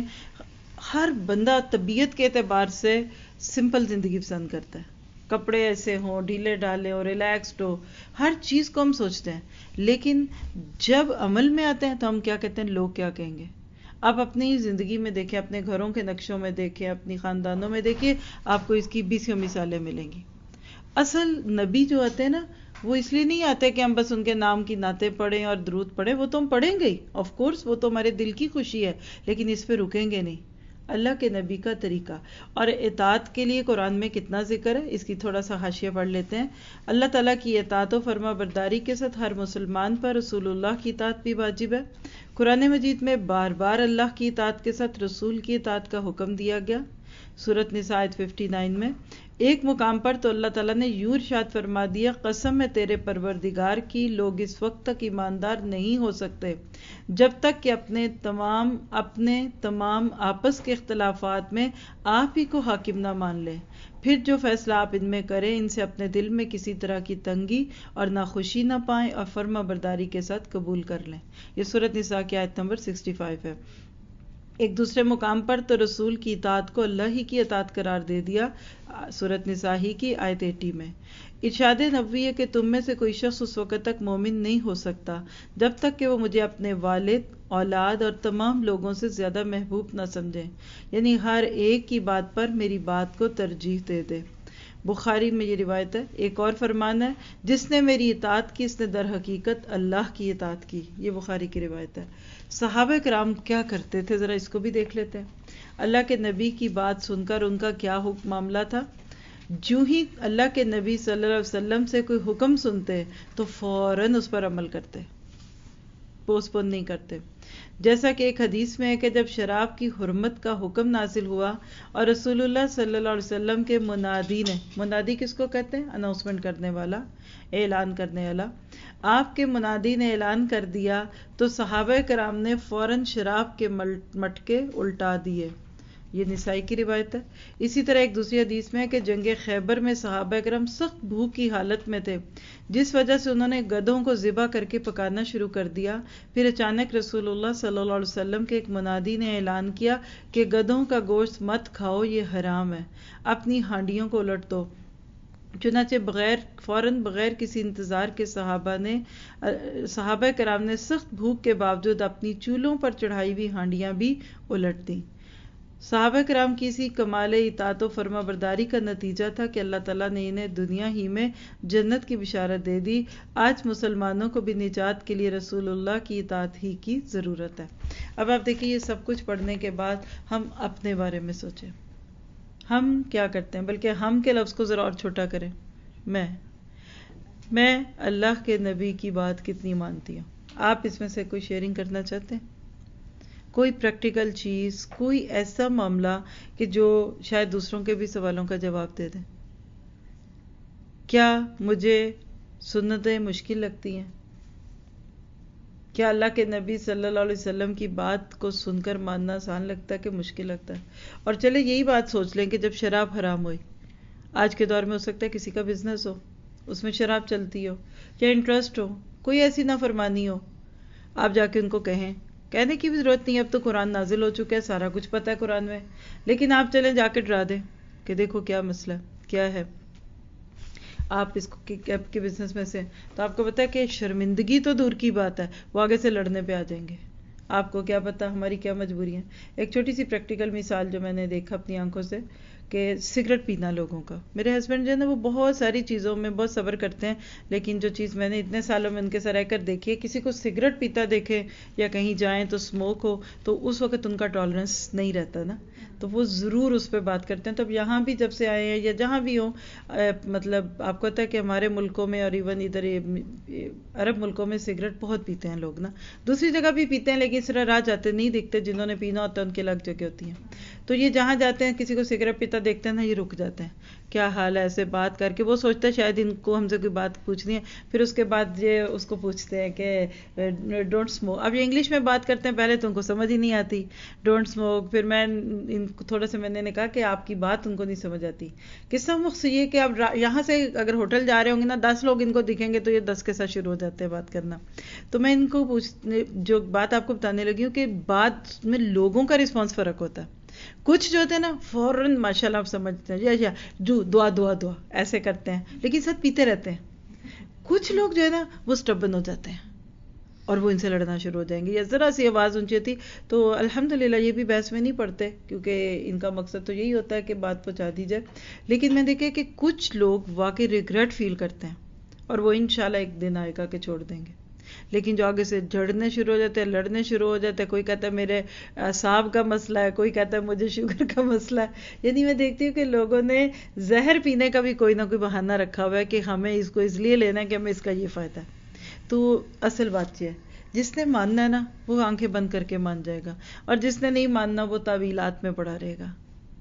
ہر بندہ طبیعت کے اعتبار سے سمپل زندگی پسند کرتا ہے, کپڑے ایسے ہوں, ڈھیلے ڈالے ہوں, ریلیکسڈ ہو, ہر چیز کو ہم سوچتے ہیں. لیکن جب عمل میں آتے ہیں تو ہم کیا کہتے ہیں, لوگ کیا کہیں گے. آپ اپنی زندگی میں دیکھیں, اپنے گھروں کے نقشوں میں دیکھیں, اپنی خاندانوں میں دیکھیں, آپ کو اس کی بیسوں مثالیں ملیں گی. اصل نبی جو آتے ہیں نا, وہ اس لیے نہیں آتے کہ ہم بس ان کے نام کی نعتیں پڑھیں اور درود پڑھیں, وہ تو ہم پڑھیں گے ہی آف کورس, وہ تو ہمارے دل کی خوشی ہے, لیکن اس پہ رکیں گے نہیں. اللہ کے نبی کا طریقہ اور اطاعت کے لیے قرآن میں کتنا ذکر ہے, اس کی تھوڑا سا حاشیہ پڑھ لیتے ہیں. اللہ تعالیٰ کی اطاعت و فرما برداری کے ساتھ ہر مسلمان پر رسول اللہ کی اطاعت بھی واجب ہے. قرآن مجید میں بار بار اللہ کی اطاعت کے ساتھ رسول کی اطاعت کا حکم دیا گیا. سورۃ نساء آیت ففٹی نائن میں ایک مقام پر تو اللہ تعالیٰ نے یوں ارشاد فرما دیا, قسم ہے تیرے پروردگار کی, لوگ اس وقت تک ایماندار نہیں ہو سکتے جب تک کہ اپنے تمام اپنے تمام آپس کے اختلافات میں آپ ہی کو حاکم نہ مان لیں. پھر جو فیصلہ آپ ان میں کریں, ان سے اپنے دل میں کسی طرح کی تنگی اور ناخوشی نہ پائیں اور فرما برداری کے ساتھ قبول کر لیں. یہ سورۃ نساء کی آیت نمبر سکسٹی فائیو ہے. ایک دوسرے مقام پر تو رسول کی اطاعت کو اللہ ہی کی اطاعت قرار دے دیا, سورۃ نساء ہی کی آیت ایٹی میں. ارشاد نبوی ہے کہ تم میں سے کوئی شخص اس وقت تک مومن نہیں ہو سکتا جب تک کہ وہ مجھے اپنے والد, اولاد اور تمام لوگوں سے زیادہ محبوب نہ سمجھیں, یعنی ہر ایک کی بات پر میری بات کو ترجیح دے دے. بخاری میں یہ روایت ہے. ایک اور فرمان ہے, جس نے میری اطاعت کی اس نے در حقیقت اللہ کی اطاعت کی. یہ بخاری کی روایت ہے. صحابہ کرام کیا کرتے تھے, ذرا اس کو بھی دیکھ لیتے ہیں. اللہ کے نبی کی بات سن کر ان کا کیا حکم معاملہ تھا. جو ہی اللہ کے نبی صلی اللہ علیہ وسلم سے کوئی حکم سنتے تو فوراً اس پر عمل کرتے, پوسٹ پون نہیں کرتے. جیسا کہ ایک حدیث میں ہے کہ جب شراب کی حرمت کا حکم نازل ہوا اور رسول اللہ صلی اللہ علیہ وسلم کے منادی نے, منادی کس کو کہتے ہیں, اناؤنسمنٹ کرنے والا, اعلان کرنے والا, آپ کے منادی نے اعلان کر دیا تو صحابہ کرام نے فوراً شراب کے مٹکے الٹا دیے. یہ نسائی کی روایت ہے. اسی طرح ایک دوسری حدیث میں ہے کہ جنگ خیبر میں صحابہ کرام سخت بھوک کی حالت میں تھے, جس وجہ سے انہوں نے گدھوں کو ذبح کر کے پکانا شروع کر دیا. پھر اچانک رسول اللہ صلی اللہ علیہ وسلم کے ایک منادی نے اعلان کیا کہ گدھوں کا گوشت مت کھاؤ, یہ حرام ہے, اپنی ہانڈیوں کو الٹ دو. چنانچہ بغیر فوراً بغیر کسی انتظار کے صحابہ نے صحابہ کرام نے سخت بھوک کے باوجود اپنی چولہوں پر چڑھائی ہوئی ہانڈیاں بھی الٹ دیں. صحابہ کرام کی اسی کمال اطاعت و فرما برداری کا نتیجہ تھا کہ اللہ تعالیٰ نے انہیں دنیا ہی میں جنت کی بشارت دے دی. آج مسلمانوں کو بھی نجات کے لیے رسول اللہ کی اطاعت ہی کی ضرورت ہے. اب آپ دیکھیے, یہ سب کچھ پڑھنے کے بعد ہم اپنے بارے میں سوچیں, ہم کیا کرتے ہیں, بلکہ ہم کے لفظ کو ذرا اور چھوٹا کریں. میں میں اللہ کے نبی کی بات کتنی مانتی ہوں. آپ اس میں سے کوئی شیئرنگ کرنا چاہتے ہیں؟ کوئی پریکٹیکل چیز, کوئی ایسا معاملہ کہ جو شاید دوسروں کے بھی سوالوں کا جواب دے دیں. کیا مجھے سنتیں مشکل لگتی ہیں؟ کیا اللہ کے نبی صلی اللہ علیہ وسلم کی بات کو سن کر ماننا آسان لگتا ہے کہ مشکل لگتا ہے؟ اور چلے یہی بات سوچ لیں کہ جب شراب حرام ہوئی، آج کے دور میں ہو سکتا ہے کسی کا بزنس ہو، اس میں شراب چلتی ہو یا انٹرسٹ ہو، کوئی ایسی نافرمانی ہو، آپ جا کے ان کو کہیں، کہنے کی بھی ضرورت نہیں، اب تو قرآن نازل ہو چکا ہے، سارا کچھ پتہ ہے قرآن میں، لیکن آپ چلیں جا کے ڈرا دیں کہ دیکھو کیا مسئلہ کیا ہے، آپ اس کو کیب کے بزنس میں سے، تو آپ کو پتا ہے کہ شرمندگی تو دور کی بات ہے، وہ آگے سے لڑنے پہ آ جائیں گے. آپ کو کیا پتا ہماری کیا مجبوری ہیں. ایک چھوٹی سی پریکٹیکل مثال جو میں نے دیکھا اپنی آنکھوں سے، کہ سگریٹ پینا لوگوں کا. میرے ہسبینڈ جو ہے نا وہ بہت ساری چیزوں میں بہت صبر کرتے ہیں، لیکن جو چیز میں نے اتنے سالوں میں ان کے ساتھ رہ کر دیکھی ہے، کسی کو سگریٹ پیتا دیکھے یا کہیں جائیں تو اسموک ہو تو اس وقت ان کا ٹالرنس نہیں رہتا نا، تو وہ ضرور اس پہ بات کرتے ہیں. تب یہاں بھی جب سے آئے ہیں یا جہاں بھی ہوں، مطلب آپ کو پتا ہے کہ ہمارے ملکوں میں اور ایون ادھر عرب ملکوں میں سگریٹ بہت پیتے ہیں لوگ نا، دوسری جگہ بھی پیتے ہیں لیکن اس طرح راہ جاتے نہیں دکھتے، جنہوں نے پینا ہوتا ہے ان کے الگ جگہ ہوتی ہیں. تو یہ جہاں جاتے ہیں کسی کو سگریٹ پیتا دیکھتے ہیں نا، یہ رک جاتے ہیں، کیا حال ہے، ایسے بات کر کے وہ سوچتا ہے شاید ان کو ہم سے کوئی بات پوچھنی ہے. پھر اس کے بعد یہ اس کو پوچھتے ہیں کہ ڈونٹ اسموک. اب یہ انگلش میں بات کرتے ہیں، پہلے تو ان کو سمجھ ہی نہیں آتی ڈونٹ اسموک. پھر میں ان کو تھوڑا سا میں نے کہا کہ آپ کی بات ان کو نہیں سمجھ آتی. قصہ مختصر یہ کہ اب یہاں سے اگر ہوٹل جا رہے ہوں گے نا، دس لوگ ان کو دکھیں گے تو یہ دس کے ساتھ شروع ہو جاتے ہیں بات کرنا. تو میں ان کو پوچھ جو بات آپ کو بتانے لگی ہوں کہ بات میں لوگوں کا رسپانس فرق ہوتا ہے. کچھ جو ہوتے ہیں نا فوراً ماشاء اللہ آپ سمجھتے ہیں، یا یا جو دعا دعا دعا ایسے کرتے ہیں لیکن ساتھ پیتے رہتے ہیں. کچھ لوگ جو ہے نا وہ سٹبن ہو جاتے ہیں اور وہ ان سے لڑنا شروع ہو جائیں گے، یا ذرا سی آواز اونچی تھی تو الحمدللہ یہ بھی بحث میں نہیں پڑتے، کیونکہ ان کا مقصد تو یہی ہوتا ہے کہ بات پہنچا دی جائے. لیکن میں دیکھے کہ کچھ لوگ واقعی ریگریٹ فیل کرتے ہیں اور وہ انشاءاللہ ایک دن آئے گا کہ چھوڑ دیں گے. لیکن جو آگے سے جھڑنے شروع ہو جاتے ہیں، لڑنے شروع ہو جاتے ہیں، کوئی کہتا ہے میرے اعصاب کا مسئلہ ہے، کوئی کہتا ہے مجھے شوگر کا مسئلہ ہے. یعنی میں دیکھتی ہوں کہ لوگوں نے زہر پینے کا بھی کوئی نہ کوئی بہانہ رکھا ہوا ہے کہ ہمیں اس کو اس لیے لینا ہے کہ ہمیں اس کا یہ فائدہ ہے. تو اصل بات یہ ہے، جس نے ماننا ہے نا وہ آنکھیں بند کر کے مان جائے گا، اور جس نے نہیں ماننا وہ تعویلات میں پڑا رہے گا.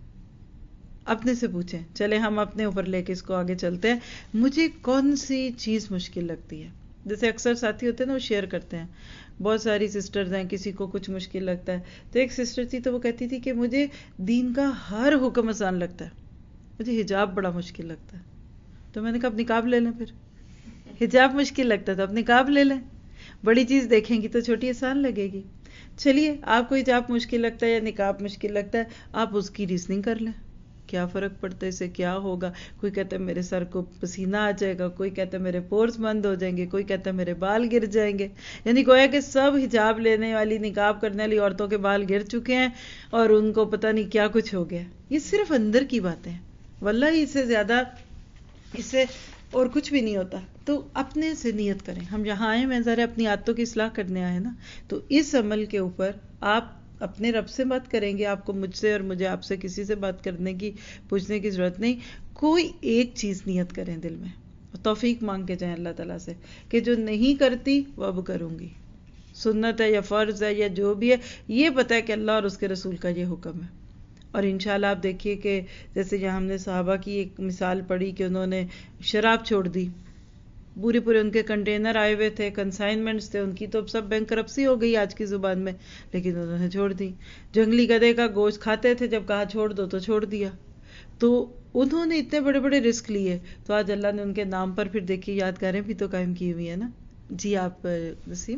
اپنے سے پوچھیں، چلے ہم اپنے اوپر لے کے اس کو آگے چلتے ہیں. مجھے کون سی چیز مشکل لگتی ہے؟ جیسے اکثر ساتھی ہوتے ہیں نا وہ شیئر کرتے ہیں، بہت ساری سسٹرز ہیں، کسی کو کچھ مشکل لگتا ہے. تو ایک سسٹر تھی تو وہ کہتی تھی کہ مجھے دین کا ہر حکم آسان لگتا ہے، مجھے حجاب بڑا مشکل لگتا ہے. تو میں نے کہا اب نقاب لے لیں. پھر حجاب مشکل لگتا تھا، اب نقاب لے لیں، بڑی چیز دیکھیں گی تو چھوٹی آسان لگے گی. چلیے آپ کو حجاب مشکل لگتا ہے یا نقاب مشکل لگتا ہے، آپ اس کی ریزننگ کر لیں، کیا فرق پڑتا ہے، اس سے کیا ہوگا. کوئی کہتا ہے میرے سر کو پسینہ آ جائے گا، کوئی کہتا ہے میرے پورس بند ہو جائیں گے، کوئی کہتا ہے میرے بال گر جائیں گے. یعنی گویا کہ سب حجاب لینے والی، نقاب کرنے والی عورتوں کے بال گر چکے ہیں اور ان کو پتہ نہیں کیا کچھ ہو گیا. یہ صرف اندر کی باتیں ہیں، واللہ اس سے زیادہ اس سے اور کچھ بھی نہیں ہوتا. تو اپنے سے نیت کریں. ہم یہاں آئے میں ذرا اپنی عادتوں کی اصلاح کرنے آئے نا، تو اس عمل کے اوپر آپ اپنے رب سے بات کریں گے. آپ کو مجھ سے اور مجھے آپ سے کسی سے بات کرنے کی پوچھنے کی ضرورت نہیں. کوئی ایک چیز نیت کریں دل میں، توفیق مانگ کے جائیں اللہ تعالیٰ سے کہ جو نہیں کرتی وہ اب کروں گی، سنت ہے یا فرض ہے یا جو بھی ہے، یہ پتہ ہے کہ اللہ اور اس کے رسول کا یہ حکم ہے. اور انشاءاللہ آپ دیکھیے کہ جیسے یہاں ہم نے صحابہ کی ایک مثال پڑھی کہ انہوں نے شراب چھوڑ دی، پورے پورے ان کے کنٹینر آئے ہوئے تھے، کنسائنمنٹس تھے ان کی، تو سب بینکرپسی ہو گئی آج کی زبان میں، لیکن انہوں نے چھوڑ دی. جنگلی گدھے کا گوشت کھاتے تھے، جب کہا چھوڑ دو تو چھوڑ دیا. تو انہوں نے اتنے بڑے بڑے رسک لیے، تو آج اللہ نے ان کے نام پر پھر دیکھیے یادگاریں بھی تو قائم کی ہوئی ہے نا. جی آپ وسیم.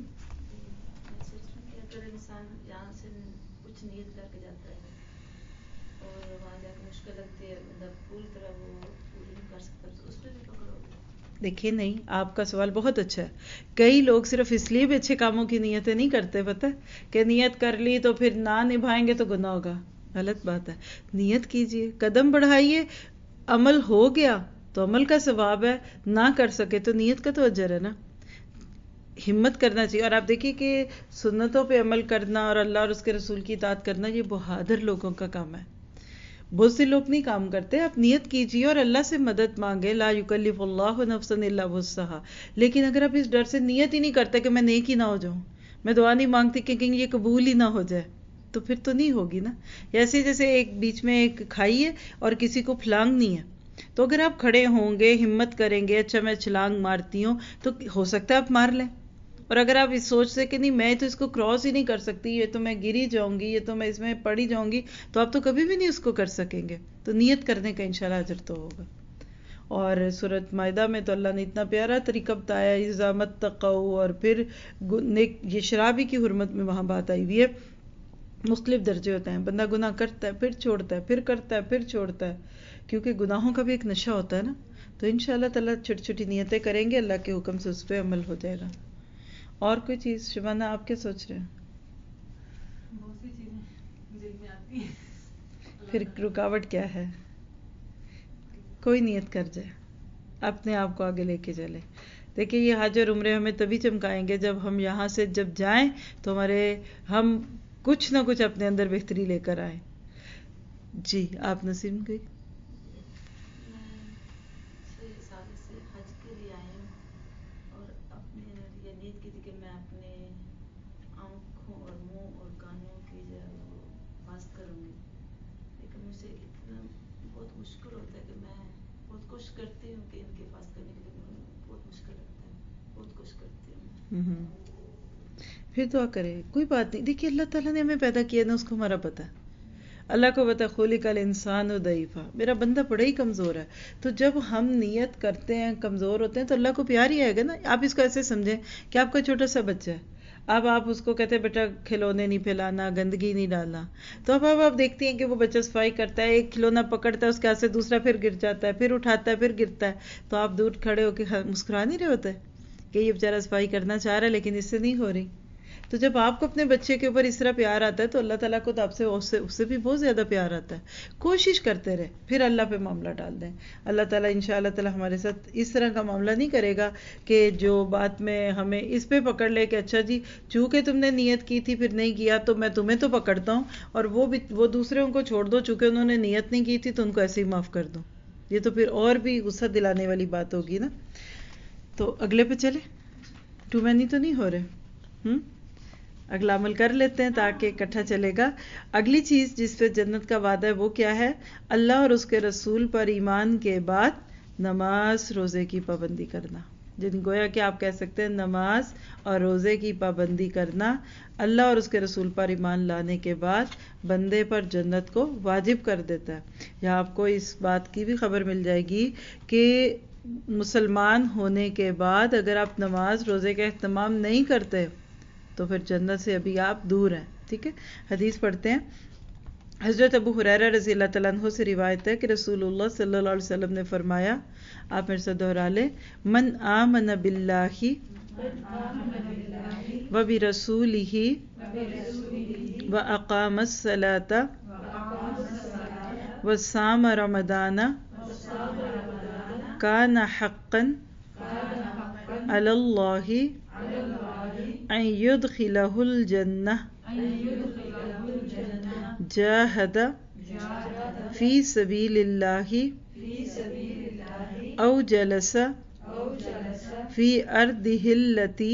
اگر انسان یہاں سے کچھ نیت کر کے جاتا ہے اور وہاں جا کے مشکل لگتی ہے، مطلب پوری طرح وہ پوری نہیں کر سکتا، تو اس پہ بھی پکڑو گے؟ دیکھیے نہیں، آپ کا سوال بہت اچھا ہے. کئی لوگ صرف اس لیے بھی اچھے کاموں کی نیتیں نہیں کرتے، پتہ کہ نیت کر لی تو پھر نہ نبھائیں گے تو گناہ ہوگا. غلط بات ہے. نیت کیجئے، قدم بڑھائیے، عمل ہو گیا تو عمل کا ثواب ہے، نہ کر سکے تو نیت کا تو اجر ہے نا. ہمت کرنا چاہیے. اور آپ دیکھیے کہ سنتوں پہ عمل کرنا اور اللہ اور اس کے رسول کی اطاعت کرنا یہ بہادر لوگوں کا کام ہے. بہت سے لوگ نہیں کام کرتے. آپ نیت کیجیے اور اللہ سے مدد مانگے. لا یکلف اللہ نفسا الا وسعها. لیکن اگر آپ اس ڈر سے نیت ہی نہیں کرتے کہ میں نیک ہی نہ ہو جاؤں، میں دعا نہیں مانگتی کہ کہیں یہ قبول ہی نہ ہو جائے، تو پھر تو نہیں ہوگی نا. ایسے جیسے ایک بیچ میں ایک کھائی ہے اور کسی کو پھلانگ نہیں ہے، تو اگر آپ کھڑے ہوں گے، ہمت کریں گے، اچھا میں چھلانگ مارتی ہوں، تو ہو سکتا ہے آپ مار لیں. اور اگر آپ اس سوچ سے کہ نہیں میں تو اس کو کراس ہی نہیں کر سکتی، یہ تو میں گری جاؤں گی، یہ تو میں اس میں پڑی جاؤں گی، تو آپ تو کبھی بھی نہیں اس کو کر سکیں گے. تو نیت کرنے کا انشاءاللہ اجر تو ہوگا. اور سورۃ مائدہ میں تو اللہ نے اتنا پیارا طریقہ بتایا اذا متقوا، اور پھر یہ شرابی کی حرمت میں وہاں بات آئی ہوئی ہے. مختلف درجے ہوتے ہیں، بندہ گناہ کرتا ہے پھر چھوڑتا ہے، پھر کرتا ہے پھر چھوڑتا ہے، کیونکہ گناہوں کا بھی ایک نشہ ہوتا ہے نا. تو انشاءاللہ تعالیٰ چھوٹی چھوٹی نیتیں کریں گے، اللہ کے حکم سے اس پہ عمل ہو جائے گا. اور کوئی چیز شبانہ آپ کیا سوچ رہے ہیں؟ بہت سی چیزیں دل میں آتی ہیں. پھر رکاوٹ کیا ہے؟ کوئی نیت کر جائے، اپنے آپ کو آگے لے کے چلے. دیکھیں یہ حج اور عمرے ہمیں تبھی چمکائیں گے جب ہم یہاں سے جب جائیں تو ہمارے ہم کچھ نہ کچھ اپنے اندر بہتری لے کر آئیں. جی آپ نسیم گئی؟ کرتی ہوں کہ ان کے پاس کرنے کے لیے بہت مشکل لگتا ہے، بہت کوشش کرتی ہوں. پھر دعا کرے، کوئی بات نہیں. دیکھیے اللہ تعالیٰ نے ہمیں پیدا کیا نا، اس کو ہمارا پتہ ہے. اللہ کو پتہ خلق الانسان ضعیفا، میرا بندہ بڑا ہی کمزور ہے. تو جب ہم نیت کرتے ہیں کمزور ہوتے ہیں تو اللہ کو پیار ہی آئے گا نا. آپ اس کو ایسے سمجھیں کہ آپ کا چھوٹا سا بچہ ہے، اب آپ اس کو کہتے ہیں بیٹا کھلونے نہیں پھیلانا، گندگی نہیں ڈالنا، تو اب اب آپ دیکھتی ہیں کہ وہ بچہ صفائی کرتا ہے، ایک کھلونا پکڑتا ہے اس کے ہاتھ سے، دوسرا پھر گر جاتا ہے، پھر اٹھاتا ہے، پھر گرتا ہے، تو آپ دور کھڑے ہو کے مسکرا نہیں رہے ہوتے کہ یہ بیچارہ صفائی کرنا چاہ رہا ہے لیکن اس سے نہیں ہو رہی. تو جب آپ کو اپنے بچے کے اوپر اس طرح پیار آتا ہے تو اللہ تعالیٰ کو تو آپ سے اس سے اس سے بھی بہت زیادہ پیار آتا ہے. کوشش کرتے رہے، پھر اللہ پہ معاملہ ڈال دیں. اللہ تعالیٰ انشاءاللہ تعالیٰ ہمارے ساتھ اس طرح کا معاملہ نہیں کرے گا کہ جو بات میں ہمیں اس پہ پکڑ لے کہ اچھا جی چونکہ تم نے نیت کی تھی پھر نہیں کیا تو میں تمہیں تو پکڑتا ہوں، اور وہ بھی وہ دوسرے ان کو چھوڑ دو چونکہ انہوں نے نیت نہیں کی تھی تو ان کو ایسے ہی معاف کر دو. یہ تو پھر اور بھی غصہ دلانے والی بات ہوگی نا. تو اگلے پہ چلے، ٹو مینی تو نہیں ہو رہے، ہم اگلا عمل کر لیتے ہیں تاکہ اکٹھا چلے گا. اگلی چیز جس پہ جنت کا وعدہ ہے وہ کیا ہے؟ اللہ اور اس کے رسول پر ایمان کے بعد نماز روزے کی پابندی کرنا. جن گویا کہ آپ کہہ سکتے ہیں نماز اور روزے کی پابندی کرنا اللہ اور اس کے رسول پر ایمان لانے کے بعد بندے پر جنت کو واجب کر دیتا ہے. یہاں آپ کو اس بات کی بھی خبر مل جائے گی کہ مسلمان ہونے کے بعد اگر آپ نماز روزے کا اہتمام نہیں کرتے تو پھر جنت سے ابھی آپ دور ہیں. ٹھیک ہے، حدیث پڑھتے ہیں. حضرت ابو ہریرہ رضی اللہ تعالیٰ عنہ سے روایت ہے کہ رسول اللہ صلی اللہ علیہ وسلم نے فرمایا، آپ میرے سے دوہرا لیں، من آمن باللہ و برسولہ و اقام الصلاۃ و صام رمضان کان حقا علی اللہ ان یدخلہ الجنہ جاہد فی سبیل اللہ او جلس فی ارضہ التی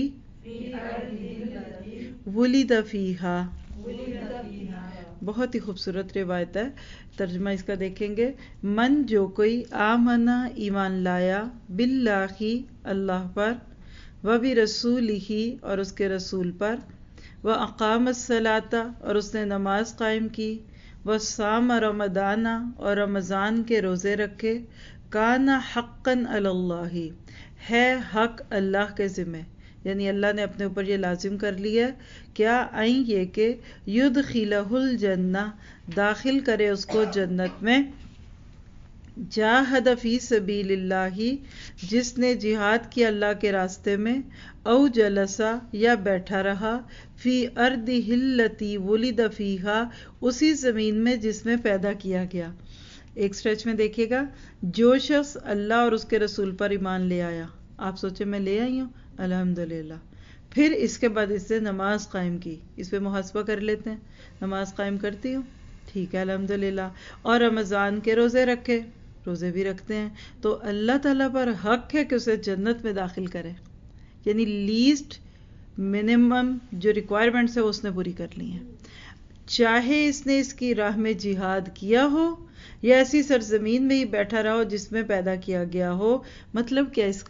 ولد فیہا. بہت ہی خوبصورت روایت ہے. ترجمہ اس کا دیکھیں گے، من جو کوئی آمنا ایمان لایا، باللہ اللہ پر، و برسولہ اور اس کے رسول پر، و اقام الصلاۃ اور اس نے نماز قائم کی، و صام رمضان اور رمضان کے روزے رکھے، کان حقا علی اللہ ہے حق اللہ کے ذمہ، یعنی اللہ نے اپنے اوپر یہ لازم کر لیا کیا، آئیں یہ کہ یدخلہ الجنہ داخل کرے اس کو جنت میں، جاہد فی سبیل اللہ جس نے جہاد کیا اللہ کے راستے میں، او جلسا یا بیٹھا رہا، فی ارضہ التی ولد فیہا اسی زمین میں جس میں پیدا کیا گیا. ایک سٹریچ میں دیکھیے گا، جو شخص اللہ اور اس کے رسول پر ایمان لے آیا، آپ سوچے میں لے آئی ہوں الحمدللہ، پھر اس کے بعد اس سے نماز قائم کی، اس پہ محاسبہ کر لیتے ہیں، نماز قائم کرتی ہوں ٹھیک ہے الحمدللہ، اور رمضان کے روزے رکھے، روزے بھی رکھتے ہیں، تو اللہ تعالیٰ پر حق ہے کہ اسے جنت میں داخل کرے. یعنی لیسٹ منیمم جو ریکوائرمنٹس ہے اس نے پوری کر لی ہیں، چاہے اس نے اس کی راہ میں جہاد کیا ہو یا ایسی سرزمین میں ہی بیٹھا رہا ہو جس میں پیدا کیا گیا ہو. مطلب کیا اس کا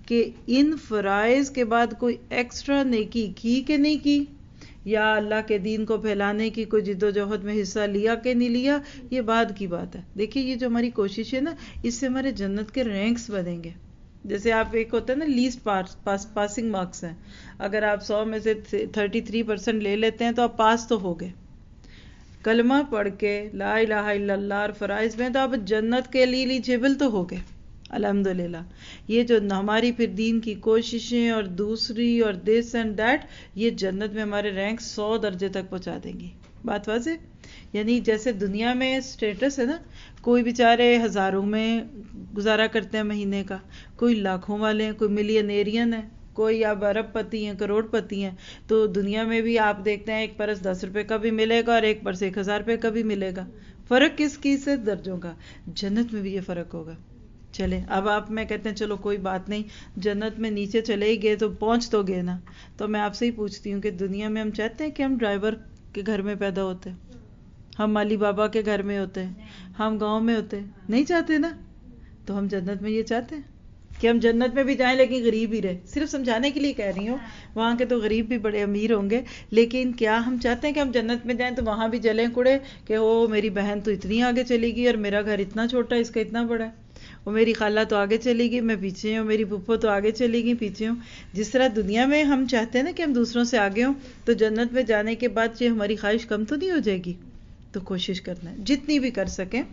کہ ان فرائض کے بعد کوئی ایکسٹرا نیکی کی کہ نہیں کی، یا اللہ کے دین کو پھیلانے کی کوئی جد و جہد میں حصہ لیا کہ نہیں لیا، یہ بعد کی بات ہے. دیکھیے یہ جو ہماری کوشش ہے نا، اس سے ہمارے جنت کے رینکس بنیں گے. جیسے آپ ایک ہوتا ہے نا لیسٹ پاس پاسنگ مارکس ہیں، اگر آپ سو میں سے تھرٹی تھری پرسینٹ لے لیتے ہیں تو آپ پاس تو ہو گئے. کلمہ پڑھ کے لا الہ الا اللہ اور فرائض میں تو آپ جنت کے لیے ایلیجیبل تو ہو گئے الحمدللہ. یہ جو ہماری پھر دین کی کوششیں اور دوسری اور دس اینڈ دیٹ، یہ جنت میں ہمارے رینک سو درجے تک پہنچا دیں گی. بات واضح؟ یعنی جیسے دنیا میں سٹیٹس ہے نا، کوئی بیچارے ہزاروں میں گزارا کرتے ہیں مہینے کا، کوئی لاکھوں والے ہیں، کوئی ملینیرین ہے، کوئی اب ارب پتی ہیں، کروڑ پتی ہیں. تو دنیا میں بھی آپ دیکھتے ہیں ایک پرس دس روپے کا بھی ملے گا اور ایک پرس ایک ہزار روپے کا بھی ملے گا. فرق کس کی سے درجوں کا. جنت میں بھی یہ فرق ہوگا. چلے اب آپ میں کہتے ہیں چلو کوئی بات نہیں، جنت میں نیچے چلے ہی گئے تو پہنچ تو گئے نا. تو میں آپ سے ہی پوچھتی ہوں کہ دنیا میں ہم چاہتے ہیں کہ ہم ڈرائیور کے گھر میں پیدا ہوتے ہیں، ہم مالی بابا کے گھر میں ہوتے ہیں، ہم گاؤں میں ہوتے ہیں؟ نہیں چاہتے نا. تو ہم جنت میں یہ چاہتے ہیں کہ ہم جنت میں بھی جائیں لیکن غریب ہی رہے. صرف سمجھانے کے لیے کہہ رہی ہوں، وہاں کے تو غریب بھی بڑے امیر ہوں گے، لیکن کیا ہم چاہتے ہیں کہ ہم جنت میں جائیں تو وہاں بھی جلیں کڑے کہ وہ میری بہن تو اتنی آگے چلی گئی اور میرا گھر اتنا چھوٹا ہے، اس کا اتنا بڑا ہے، وہ میری خالہ تو آگے چلی گئی میں پیچھے ہوں، میری پھپھو تو آگے چلی گئی پیچھے ہوں. جس طرح دنیا میں ہم چاہتے ہیں نا کہ ہم دوسروں سے آگے ہوں، تو جنت میں جانے کے بعد یہ ہماری خواہش کم تو نہیں ہو جائے گی. تو کوشش کرنا ہے جتنی بھی کر سکیں.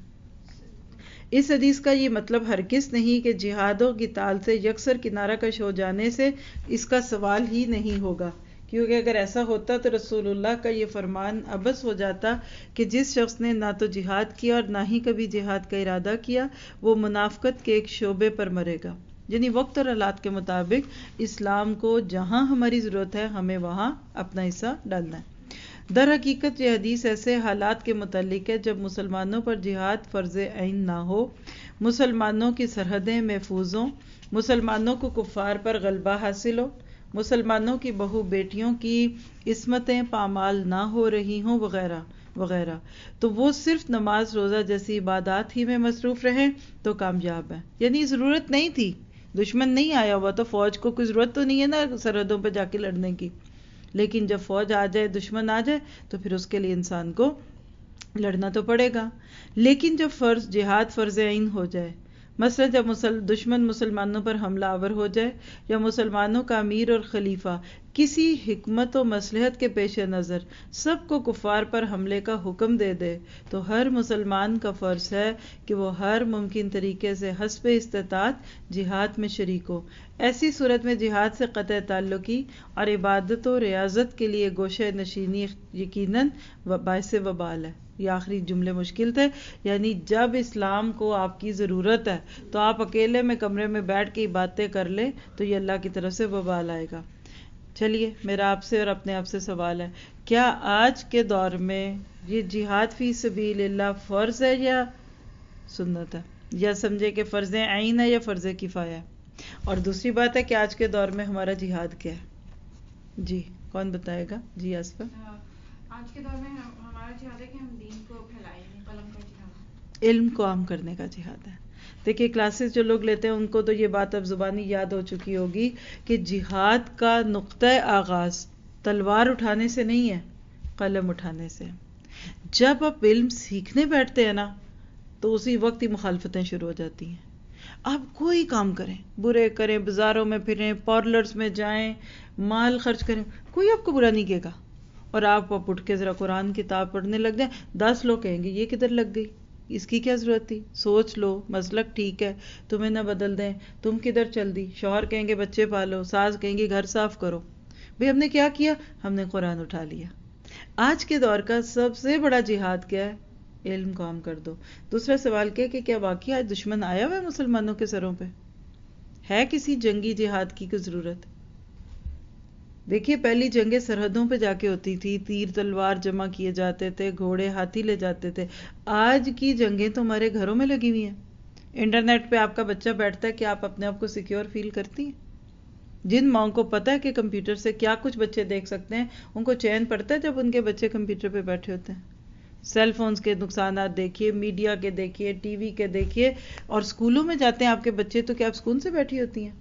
اس حدیث کا یہ مطلب ہرگز نہیں کہ جہادوں کی تال سے یکسر کنارہ کش ہو جانے سے اس کا سوال ہی نہیں ہوگا، کیونکہ اگر ایسا ہوتا تو رسول اللہ کا یہ فرمان عبث ہو جاتا کہ جس شخص نے نہ تو جہاد کیا اور نہ ہی کبھی جہاد کا ارادہ کیا، وہ منافقت کے ایک شعبے پر مرے گا. یعنی وقت اور حالات کے مطابق اسلام کو جہاں ہماری ضرورت ہے ہمیں وہاں اپنا حصہ ڈالنا ہے. در حقیقت یہ حدیث ایسے حالات کے متعلق ہے جب مسلمانوں پر جہاد فرض عین نہ ہو، مسلمانوں کی سرحدیں محفوظ ہوں، مسلمانوں کو کفار پر غلبہ حاصل ہو، مسلمانوں کی بہو بیٹیوں کی عصمتیں پامال نہ ہو رہی ہوں وغیرہ وغیرہ. تو وہ صرف نماز روزہ جیسی عبادات ہی میں مصروف رہیں تو کامیاب ہیں. یعنی ضرورت نہیں تھی، دشمن نہیں آیا ہوا تو فوج کو کوئی ضرورت تو نہیں ہے نا سرحدوں پہ جا کے لڑنے کی. لیکن جب فوج آ جائے، دشمن آ جائے، تو پھر اس کے لیے انسان کو لڑنا تو پڑے گا. لیکن جب فرض جہاد فرض عین ہو جائے، مثلا جب مسل دشمن مسلمانوں پر حملہ آور ہو جائے یا مسلمانوں کا امیر اور خلیفہ کسی حکمت و مصلحت کے پیش نظر سب کو کفار پر حملے کا حکم دے دے، تو ہر مسلمان کا فرض ہے کہ وہ ہر ممکن طریقے سے حسب استطاعت جہاد میں شریک ہو. ایسی صورت میں جہاد سے قطع تعلقی اور عبادت و ریاضت کے لیے گوشہ نشینی یقیناً باعث وبال ہے. یہ آخری جملے مشکل تھے. یعنی جب اسلام کو آپ کی ضرورت ہے تو آپ اکیلے میں کمرے میں بیٹھ کے باتیں کر لیں تو یہ اللہ کی طرف سے وبال آئے گا. چلیے میرا آپ سے اور اپنے آپ سے سوال ہے، کیا آج کے دور میں یہ جہاد فی سبیل اللہ فرض ہے یا سنت ہے، یا سمجھے کہ فرض عین ہے یا فرض کفایہ ہے؟ اور دوسری بات ہے کہ آج کے دور میں ہمارا جہاد کیا ہے؟ جی کون بتائے گا؟ جی آسفا. آج کے دور میں ہمارا جہاد ہے کہ ہم دین کو پھیلائیں، قلم کا جہاد، علم کو عام کرنے کا جہاد ہے. دیکھیے کلاسز جو لوگ لیتے ہیں ان کو تو یہ بات اب زبانی یاد ہو چکی ہوگی کہ جہاد کا نقطہ آغاز تلوار اٹھانے سے نہیں ہے، قلم اٹھانے سے. جب آپ علم سیکھنے بیٹھتے ہیں نا تو اسی وقت ہی مخالفتیں شروع ہو جاتی ہیں. آپ کوئی کام کریں، برے کریں، بازاروں میں پھریں، پارلرز میں جائیں، مال خرچ کریں، کوئی آپ کو برا نہیں کہے گا. اور آپ اٹھ کے ذرا قرآن کتاب پڑھنے لگ جائیں، دس لوگ کہیں گے یہ کدھر لگ گئی، اس کی کیا ضرورت تھی، سوچ لو، مسلک ٹھیک ہے، تمہیں نہ بدل دیں، تم کدھر چل دی. شوہر کہیں گے بچے پالو، ساس کہیں گے گھر صاف کرو. بھئی ہم نے کیا کیا؟ ہم نے قرآن اٹھا لیا. آج کے دور کا سب سے بڑا جہاد کیا ہے؟ علم کو عام کر دو. دوسرا سوال کیا کہ کیا واقعی آج دشمن آیا ہوا ہے مسلمانوں کے سروں پہ؟ ہے کسی جنگی جہاد کی کوئی ضرورت؟ دیکھیے پہلی جنگیں سرحدوں پہ جا کے ہوتی تھی، تیر تلوار جمع کیے جاتے تھے، گھوڑے ہاتھی لے جاتے تھے. آج کی جنگیں تو ہمارے گھروں میں لگی ہوئی ہیں. انٹرنیٹ پہ آپ کا بچہ بیٹھتا ہے کہ آپ اپنے آپ کو سیکیور فیل کرتی ہیں؟ جن ماؤں کو پتا ہے کہ کمپیوٹر سے کیا کچھ بچے دیکھ سکتے ہیں، ان کو چین پڑتا ہے جب ان کے بچے کمپیوٹر پہ بیٹھے ہوتے ہیں. سیل فونز کے نقصانات دیکھیے، میڈیا کے دیکھیے، ٹی وی کے دیکھیے، اور اسکولوں میں جاتے ہیں آپ کے بچے تو کیا آپ سکون سے بیٹھی ہوتی ہیں؟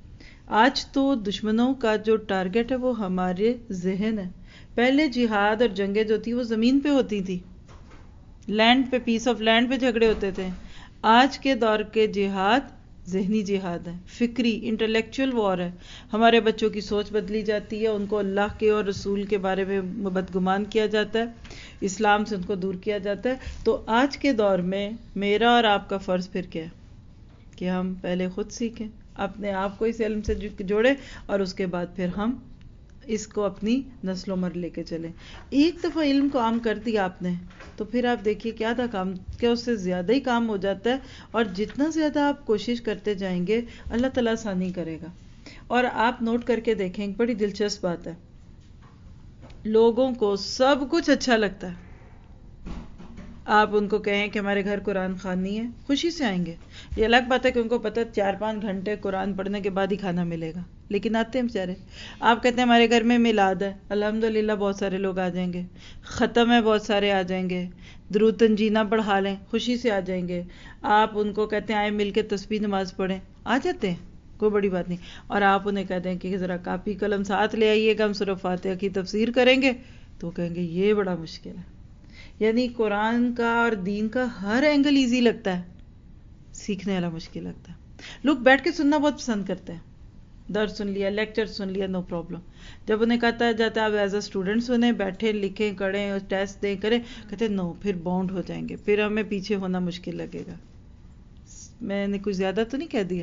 آج تو دشمنوں کا جو ٹارگٹ ہے وہ ہمارے ذہن ہے. پہلے جہاد اور جنگیں جو تھی وہ زمین پہ ہوتی تھی, لینڈ پہ, پیس آف لینڈ پہ جھگڑے ہوتے تھے. آج کے دور کے جہاد ذہنی جہاد ہے, فکری انٹلیکچوئل وار ہے. ہمارے بچوں کی سوچ بدلی جاتی ہے, ان کو اللہ کے اور رسول کے بارے میں بدگمان کیا جاتا ہے, اسلام سے ان کو دور کیا جاتا ہے. تو آج کے دور میں میرا اور آپ کا فرض پھر کیا ہے کہ ہم پہلے خود سیکھیں, اپنے آپ کو اس علم سے جوڑیں, اور اس کے بعد پھر ہم اس کو اپنی نسل و مر لے کے چلیں. ایک دفعہ علم کو عام کر دیا آپ نے تو پھر آپ دیکھیے کیا تھا کام, کیا اس سے زیادہ ہی کام ہو جاتا ہے. اور جتنا زیادہ آپ کوشش کرتے جائیں گے اللہ تعالیٰ آسانی کرے گا. اور آپ نوٹ کر کے دیکھیں, ایک بڑی دلچسپ بات ہے, لوگوں کو سب کچھ اچھا لگتا ہے. آپ ان کو کہیں کہ ہمارے گھر قرآن خوانی ہے, خوشی سے آئیں گے. یہ الگ بات ہے کہ ان کو پتہ چار پانچ گھنٹے قرآن پڑھنے کے بعد ہی کھانا ملے گا, لیکن آتے ہیں بیچارے. آپ کہتے ہیں ہمارے گھر میں میلاد ہے, الحمدللہ بہت سارے لوگ آ جائیں گے. ختم ہے, بہت سارے آ جائیں گے. درود تنجینہ پڑھا لیں, خوشی سے آ جائیں گے. آپ ان کو کہتے ہیں آئے مل کے تسبیح نماز پڑھیں, آ جاتے ہیں, کوئی بڑی بات نہیں. اور آپ انہیں کہتے ہیں کہ ذرا کاپی قلم ساتھ لے آئیے گا, ہم سورہ فاتحہ کی تفسیر کریں گے, تو کہیں گے یہ بڑا مشکل ہے. یعنی قرآن کا اور دین کا ہر اینگل ایزی لگتا ہے, سیکھنے والا مشکل لگتا ہے. لوگ بیٹھ کے سننا بہت پسند کرتے ہیں, درس سن لیا, لیکچر سن لیا, نو پرابلم. جب انہیں کہتا جاتا ہے آپ ایز اے اسٹوڈنٹ سنیں, بیٹھے لکھیں کریں, ٹیسٹ دیں کریں, کہتے ہیں نو, پھر باؤنڈ ہو جائیں گے, پھر ہمیں پیچھے ہونا مشکل لگے گا. میں نے کچھ زیادہ تو نہیں کہہ دیا؟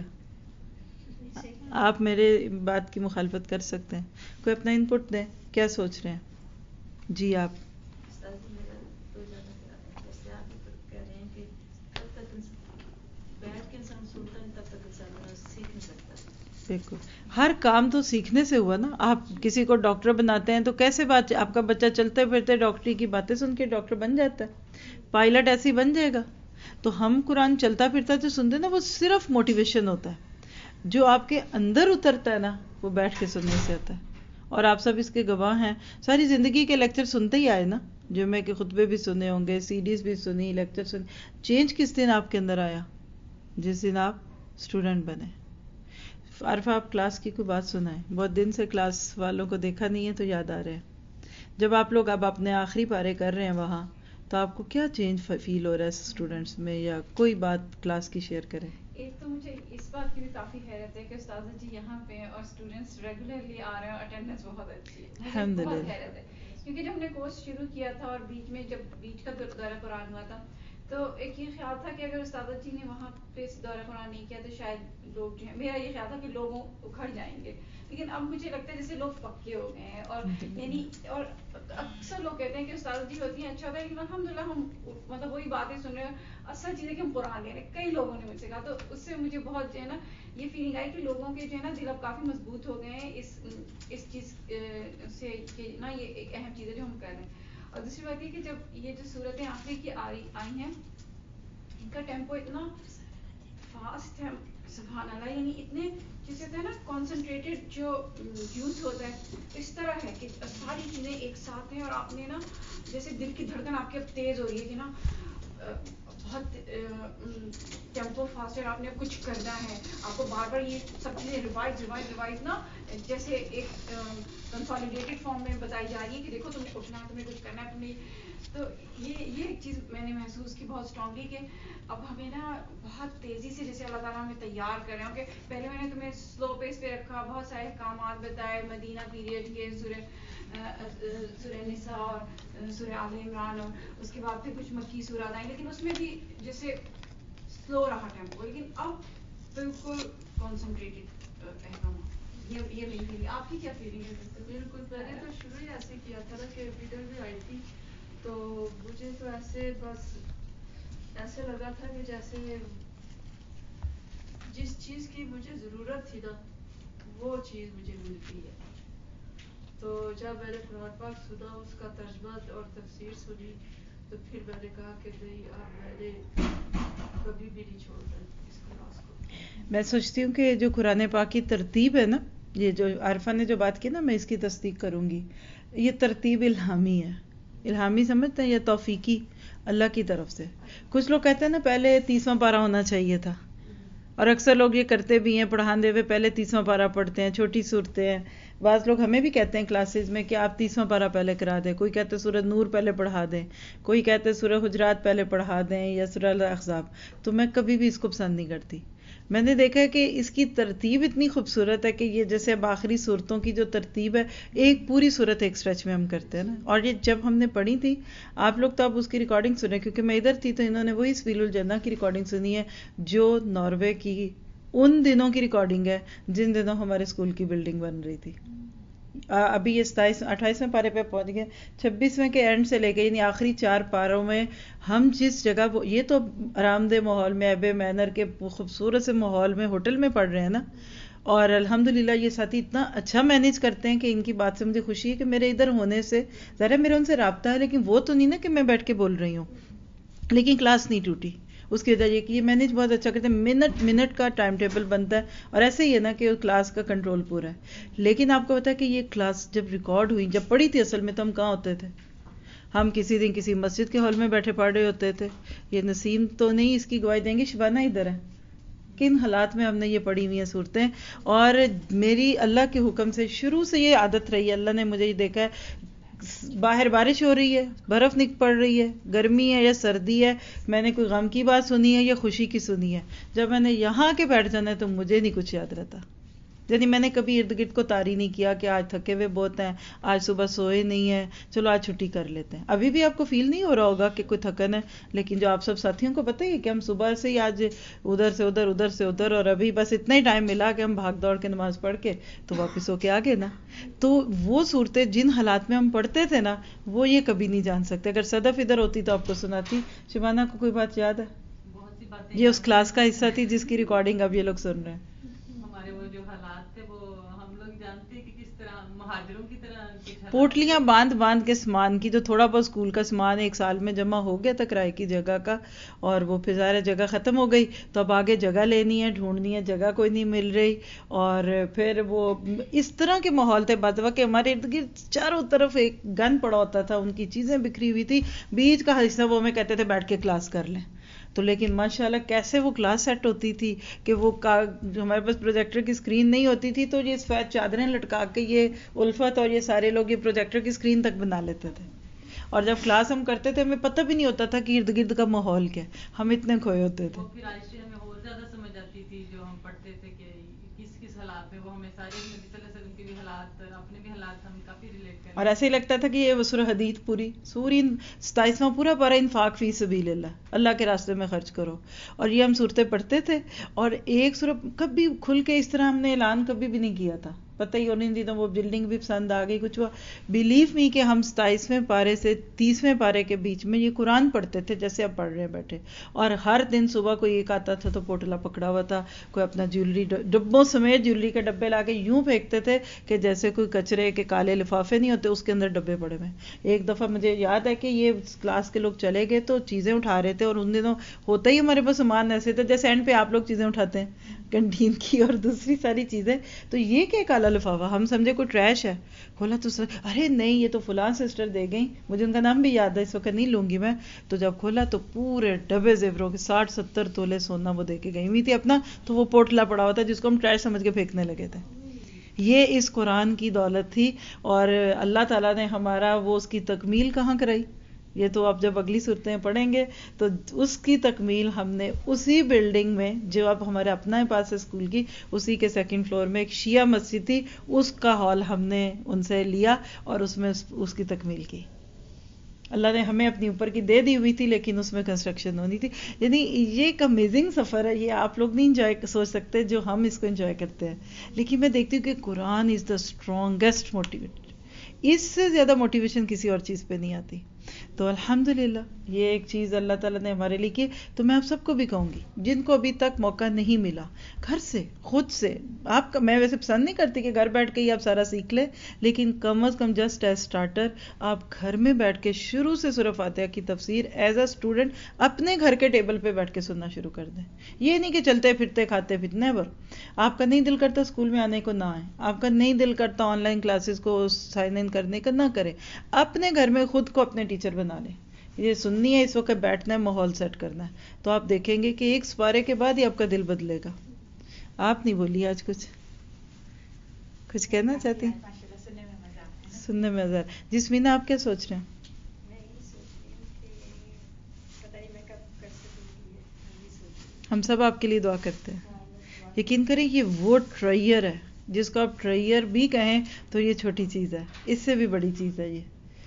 آپ میرے بات کی مخالفت کر سکتے ہیں, کوئی اپنا ان پٹ دیں, کیا سوچ رہے ہیں جی آپ؟ بالکل, ہر کام تو سیکھنے سے ہوا نا. آپ کسی کو ڈاکٹر بناتے ہیں تو کیسے بات, آپ کا بچہ چلتے پھرتے ڈاکٹری کی باتیں سن کے ڈاکٹر بن جاتا ہے, پائلٹ ایسے ہی بن جائے گا. تو ہم قرآن چلتا پھرتا جو سنتے ہیں نا, وہ صرف موٹیویشن ہوتا ہے. جو آپ کے اندر اترتا ہے نا, وہ بیٹھ کے سننے سے آتا ہے. اور آپ سب اس کے گواہ ہیں, ساری زندگی کے لیکچر سنتے ہی آئے نا, جمعے کے خطبے بھی سنے ہوں گے, سی ڈیز بھی سنی, لیکچر سنی. چینج کس دن آپ کے اندر آیا؟ جس دن آپ اسٹوڈنٹ بنے. عارفہ آپ کلاس کی کوئی بات سنائیں, بہت دن سے کلاس والوں کو دیکھا نہیں ہے تو یاد آ رہے ہیں. جب آپ لوگ اب اپنے آخری پارے کر رہے ہیں وہاں, تو آپ کو کیا چینج فیل ہو رہا ہے اسٹوڈنٹس میں, یا کوئی بات کلاس کی شیئر کریں. ایک تو مجھے اس بات کی بھی کافی حیرت ہے کہ استاذہ جی یہاں پہ ہیں اور اسٹوڈنٹس ریگولرلی آ رہے ہیں, اور اٹینڈنس بہت اچھی ہے. الحمد بہت للہ. حیرت ہے کیونکہ جب ہم نے کورس شروع کیا تھا اور بیچ میں جب بیچ کا دورہ قرآن ہوا تھا, تو ایک یہ خیال تھا کہ اگر استاذہ جی نے وہاں پہ دورہ قرآن نہیں کیا تو شاید لوگ جو ہیں, میرا یہ خیال تھا کہ لوگوں اکھڑ جائیں گے. لیکن اب مجھے لگتا ہے جیسے لوگ پکے ہو گئے ہیں, اور یعنی اور اکثر لوگ کہتے ہیں کہ استاذہ جی ہوتی ہیں اچھا ہوتا ہے, لیکن الحمدللہ ہم مطلب وہی باتیں سن رہے ہیں. اصل چیز ہے کہ ہم قرآن لے رہے ہیں, کئی لوگوں نے مجھ سے کہا, تو اس سے مجھے بہت جو ہے نا یہ فیلنگ آئی کہ لوگوں کے جو ہے نا دل اب کافی مضبوط ہو گئے ہیں اس اس چیز سے کہ نا یہ ایک اہم چیز ہے جو ہم کر رہے ہیں. اور دوسری بات یہ کہ جب یہ جو صورتیں آخری کی آئی آئی ہیں, ان کا ٹیمپو اتنا فاسٹ ہے, سبحان اللہ, یعنی اتنے جسے کہتے ہیں نا کانسنٹریٹڈ جو یوز ہوتا ہے, اس طرح ہے کہ ساری چیزیں ایک ساتھ ہیں, اور آپ نے نا جیسے دل کی دھڑکن آپ کی اب تیز ہو رہی ہے کہ نا بہت ٹیمپو فاسٹ ہے, آپ نے کچھ کرنا ہے, آپ کو بار بار یہ سب چیزیں ریوائز ریوائز ریوائز نا جیسے ایک کنسالیڈیٹڈ فارم میں بتائی جا رہی ہے کہ دیکھو تم نے اٹھنا ہے, تمہیں کچھ کرنا ہے, تم نے. تو یہ یہ ایک چیز میں نے محسوس کی بہت اسٹرانگلی کہ اب ہمیں نا بہت تیزی سے جیسے اللہ تعالیٰ ہمیں تیار کر رہے ہوں کہ پہلے میں نے تمہیں سلو پیس پہ رکھا, بہت سارے احکامات بتائے مدینہ پیریڈ کے, سورہ سورہ نساء اور سورہ آل عمران, اور اس کے بعد پھر کچھ مکی سورات آئیں, لیکن اس میں بھی جیسے سلو رہا ٹیمپو, لیکن اب بالکل کانسنٹریٹڈ احکامات. یہ یہ میری فیلنگ, آپ کی کیا فیلنگ ہے؟ بالکل, میں نے تو شروع ہی ایسے کیا تھا نا کہ ویڈیو بھی آئی تھی, تو مجھے تو ایسے بس ایسے لگا تھا کہ جیسے جس چیز کی مجھے ضرورت تھی نا وہ چیز مجھے مل گئی ہے. تو جب میں نے قرآن پاک سنا, اس کا ترجمہ اور تفسیر سنی, تو پھر میں نے کہا کہ نہیں, اب میں نے کبھی بھی نہیں چھوڑنا اس کلاس کو. میں سوچتی ہوں کہ جو قرآن پاک کی ترتیب ہے نا, یہ جو عارفہ نے جو بات کی نا, میں اس کی تصدیق کروں گی. یہ ترتیب الہامی ہے. الہامی سمجھتے ہیں, یہ توفیقی اللہ کی طرف سے. کچھ لوگ کہتے ہیں نا پہلے تیسواں پارہ ہونا چاہیے تھا, اور اکثر لوگ یہ کرتے بھی ہیں، پڑھانے ہوئے پہلے تیسواں پارہ پڑھتے ہیں، چھوٹی صورتیں ہیں. بعض لوگ ہمیں بھی کہتے ہیں کلاسز میں کہ آپ تیسواں پارہ پہلے کرا دیں، کوئی کہتے ہیں سورہ نور پہلے پڑھا دیں، کوئی کہتے ہیں سورہ حجرات پہلے پڑھا دیں یا سورہ الاحزاب. تو میں کبھی بھی اس کو پسند نہیں کرتی. میں نے دیکھا ہے کہ اس کی ترتیب اتنی خوبصورت ہے کہ یہ جیسے اب آخری صورتوں کی جو ترتیب ہے، ایک پوری صورت ایک سٹریچ میں ہم کرتے ہیں نا. اور یہ جب ہم نے پڑھی تھی، آپ لوگ تو اب اس کی ریکارڈنگ سنیں، کیونکہ میں ادھر تھی تو انہوں نے وہی سبیل الجنہ کی ریکارڈنگ سنی ہے جو ناروے کی ان دنوں کی ریکارڈنگ ہے جن دنوں ہمارے اسکول کی بلڈنگ بن رہی تھی. ابھی یہ ستائیس اٹھائیسویں پارے پہ پہنچ گئے، چھبیسویں کے اینڈ سے لے کے یعنی آخری چار پاروں میں ہم جس جگہ، یہ تو آرام دہ ماحول میں، ایبے مینر کے خوبصورت سے ماحول میں ہوٹل میں پڑھ رہے ہیں نا. اور الحمدللہ یہ ساتھی اتنا اچھا مینیج کرتے ہیں کہ ان کی بات سے مجھے خوشی ہے کہ میرے ادھر ہونے سے ذرا میرا ان سے رابطہ ہے، لیکن وہ تو نہیں نا کہ میں بیٹھ کے بول رہی ہوں. لیکن کلاس نہیں ٹوٹی. اس کی وجہ یہ کہ یہ مینیج بہت اچھا کرتے ہیں، منٹ منٹ کا ٹائم ٹیبل بنتا ہے. اور ایسے ہی ہے نا کہ کلاس کا کنٹرول پورا ہے. لیکن آپ کو پتا ہے کہ یہ کلاس جب ریکارڈ ہوئی، جب پڑھی تھی اصل میں تو ہم کہاں ہوتے تھے؟ ہم کسی دن کسی مسجد کے ہال میں بیٹھے پڑھ رہے ہوتے تھے. یہ نسیم تو نہیں اس کی گواہی دیں گے، شبانہ ادھر ہے کن حالات میں ہم نے یہ پڑھی ہوئی ہیں صورتیں. اور میری اللہ کے حکم سے شروع سے یہ عادت رہی ہے. اللہ نے مجھے یہ دیکھا ہے، باہر بارش ہو رہی ہے، برف نک پڑ رہی ہے، گرمی ہے یا سردی ہے، میں نے کوئی غم کی بات سنی ہے یا خوشی کی سنی ہے، جب میں نے یہاں کے بیٹھ جانا ہے تو مجھے نہیں کچھ یاد رہتا. یعنی میں نے کبھی ارد گرد کو تاری نہیں کیا کہ آج تھکے ہوئے بہت ہیں، آج صبح سوئے نہیں ہیں، چلو آج چھٹی کر لیتے ہیں. ابھی بھی آپ کو فیل نہیں ہو رہا ہوگا کہ کوئی تھکن ہے، لیکن جو آپ سب ساتھیوں کو پتہ ہے کہ ہم صبح سے ہی آج ادھر سے ادھر ادھر سے ادھر، اور ابھی بس اتنا ہی ٹائم ملا کہ ہم بھاگ دوڑ کے نماز پڑھ کے تو واپس ہو کے آ گئے نا. تو وہ صورتیں جن حالات میں ہم پڑھتے تھے نا، وہ یہ کبھی نہیں جان سکتے. اگر صدف ادھر ہوتی تو آپ کو سناتی. شبانہ کو کوئی بات یاد ہے؟ بہت سی باتیں یہ اس کلاس کا حصہ تھی جس کی ریکارڈنگ اب یہ لوگ سن رہے ہیں. ہمارے وہ جو حالات تھے وہ ہم لوگ جانتے کہ کس طرح مہاجروں کی طرح کچھ حالات پوٹلیاں باندھ باندھ کے سامان کی، جو تھوڑا بہت اسکول کا سامان ایک سال میں جمع ہو گیا تھا کرائے کی جگہ کا، اور وہ پھر ظاہر جگہ ختم ہو گئی تو اب آگے جگہ لینی ہے، ڈھونڈنی ہے، جگہ کوئی نہیں مل رہی. اور پھر وہ اس طرح کے ماحول تھے بعد وقت کہ ہمارے ارد گرد چاروں طرف ایک گن پڑا ہوتا تھا، ان کی چیزیں بکھری ہوئی تھی، بیچ کا حصہ وہ ہمیں کہتے تھے بیٹھ کے کلاس کر لیں. تو لیکن ماشاءاللہ کیسے وہ کلاس سیٹ ہوتی تھی کہ وہ ہمارے پاس پروجیکٹر کی اسکرین نہیں ہوتی تھی تو یہ سفید چادریں لٹکا کے یہ الفت اور یہ سارے لوگ یہ پروجیکٹر کی اسکرین تک بنا لیتے تھے. اور جب کلاس ہم کرتے تھے ہمیں پتہ بھی نہیں ہوتا تھا کہ ارد گرد کا ماحول کیا ہے، ہم اتنے کھوئے ہوتے تھے. وہ پھر عائشہ ہمیں اور زیادہ سمجھ آتی تھی جو ہم پڑھتے تھے کہ کس کس حالات میں، وہ ہمیں سارے نبی صلی اللہ علیہ وسلم کے بھی حالات، اپنے بھی حالات ہم کافی ریلیٹ کرتے. اور ایسے ہی لگتا تھا کہ یہ سورہ حدید پوری سوری ستائیسواں پورا پارا انفاق فی سبیل اللہ، اللہ کے راستے میں خرچ کرو. اور یہ ہم صورتیں پڑھتے تھے، اور ایک سورہ کبھی کھل کے اس طرح ہم نے اعلان کبھی بھی نہیں کیا تھا. پتہ ہی انہیں دنوں وہ بلڈنگ بھی پسند آ گئی کچھ. وہ بلیو می کہ ہم ستائیسویں پارے سے تیسویں پارے کے بیچ میں یہ قرآن پڑھتے تھے جیسے اب پڑھ رہے ہیں بیٹھے. اور ہر دن صبح کوئی ایک آتا تھا تو پوٹلا پکڑا ہوا تھا، کوئی اپنا جیولری ڈبوں سمیت جیولری کے ڈبے لا کے یوں پھینکتے تھے کہ جیسے کوئی کچرے کے کالے لفافے نہیں ہوتے اس کے اندر ڈبے پڑے ہوئے. ایک دفعہ مجھے یاد ہے کہ یہ کلاس کے لوگ چلے گئے تو چیزیں اٹھا رہے تھے، اور ان دنوں ہوتا ہی ہمارے پاس سامان ایسے تھے جیسے اینڈ پہ آپ لوگ چیزیں اٹھاتے ہیں کنٹین کی اور دوسری ساری چیزیں. تو یہ کیا کالا لفافہ، ہم سمجھے کوئی ٹریش ہے. کھولا تو ارے نہیں یہ تو فلاں سسٹر دے گئی، مجھے ان کا نام بھی یاد ہے اس وقت نہیں لوں گی میں. تو جب کھولا تو پورے ڈبے زیوروں کے ساٹھ ستر تولے سونا وہ دے کے گئی ہوئی تھی اپنا. تو وہ پوٹلا پڑا ہوا تھا جس کو ہم ٹریش سمجھ کے پھینکنے لگے تھے. یہ اس قرآن کی دولت تھی. اور اللہ تعالیٰ نے ہمارا وہ اس کی تکمیل کہاں کرائی، یہ تو آپ جب اگلی صورتیں پڑھیں گے تو اس کی تکمیل ہم نے اسی بلڈنگ میں جو اب ہمارے اپنا پاس ہے اسکول کی، اسی کے سیکنڈ فلور میں ایک شیعہ مسجد تھی، اس کا ہال ہم نے ان سے لیا اور اس میں اس کی تکمیل کی. اللہ نے ہمیں اپنی اوپر کی دے دی ہوئی تھی لیکن اس میں کنسٹرکشن ہونی تھی. یعنی یہ ایک امیزنگ سفر ہے، یہ آپ لوگ نہیں انجوائے سوچ سکتے جو ہم اس کو انجوائے کرتے ہیں. لیکن میں دیکھتی ہوں کہ قرآن از دا اسٹرانگیسٹ موٹیویٹر، اس سے زیادہ موٹیویشن کسی اور چیز پہ نہیں آتی. تو الحمدللہ یہ ایک چیز اللہ تعالیٰ نے ہمارے لیے کی. تو میں آپ سب کو بھی کہوں گی جن کو ابھی تک موقع نہیں ملا، گھر سے خود سے آپ کا، میں ویسے پسند نہیں کرتی کہ گھر بیٹھ کے ہی آپ سارا سیکھ لیں، لیکن کم از کم جسٹ ایز اسٹارٹر آپ گھر میں بیٹھ کے شروع سے سورہ فاتحہ کی تفسیر ایز اے اسٹوڈنٹ اپنے گھر کے ٹیبل پہ بیٹھ کے سننا شروع کر دیں. یہ نہیں کہ چلتے پھرتے کھاتے پھرتے، نیور. آپ کا نہیں دل کرتا اسکول میں آنے کو نہ آئے، آپ کا نہیں دل کرتا آن لائن کلاسز کو سائن ان کرنے کا نہ کریں، اپنے گھر میں خود کو اپنے ٹیچر بنا لیں. یہ سننی ہے، اس وقت بیٹھنا ہے، ماحول سیٹ کرنا ہے، تو آپ دیکھیں گے کہ ایک سپارے کے بعد ہی آپ کا دل بدلے گا. آپ نہیں بولی آج کچھ کچھ کہنا چاہتی ہیں؟ سننے میں مزہ. جس مینا آپ کیا سوچ رہے ہیں؟ ہم سب آپ کے لیے دعا کرتے ہیں. یقین کریں یہ وہ ٹرائر ہے جس کو آپ ٹرائر بھی کہیں تو یہ چھوٹی چیز ہے، اس سے بھی بڑی چیز ہے یہ.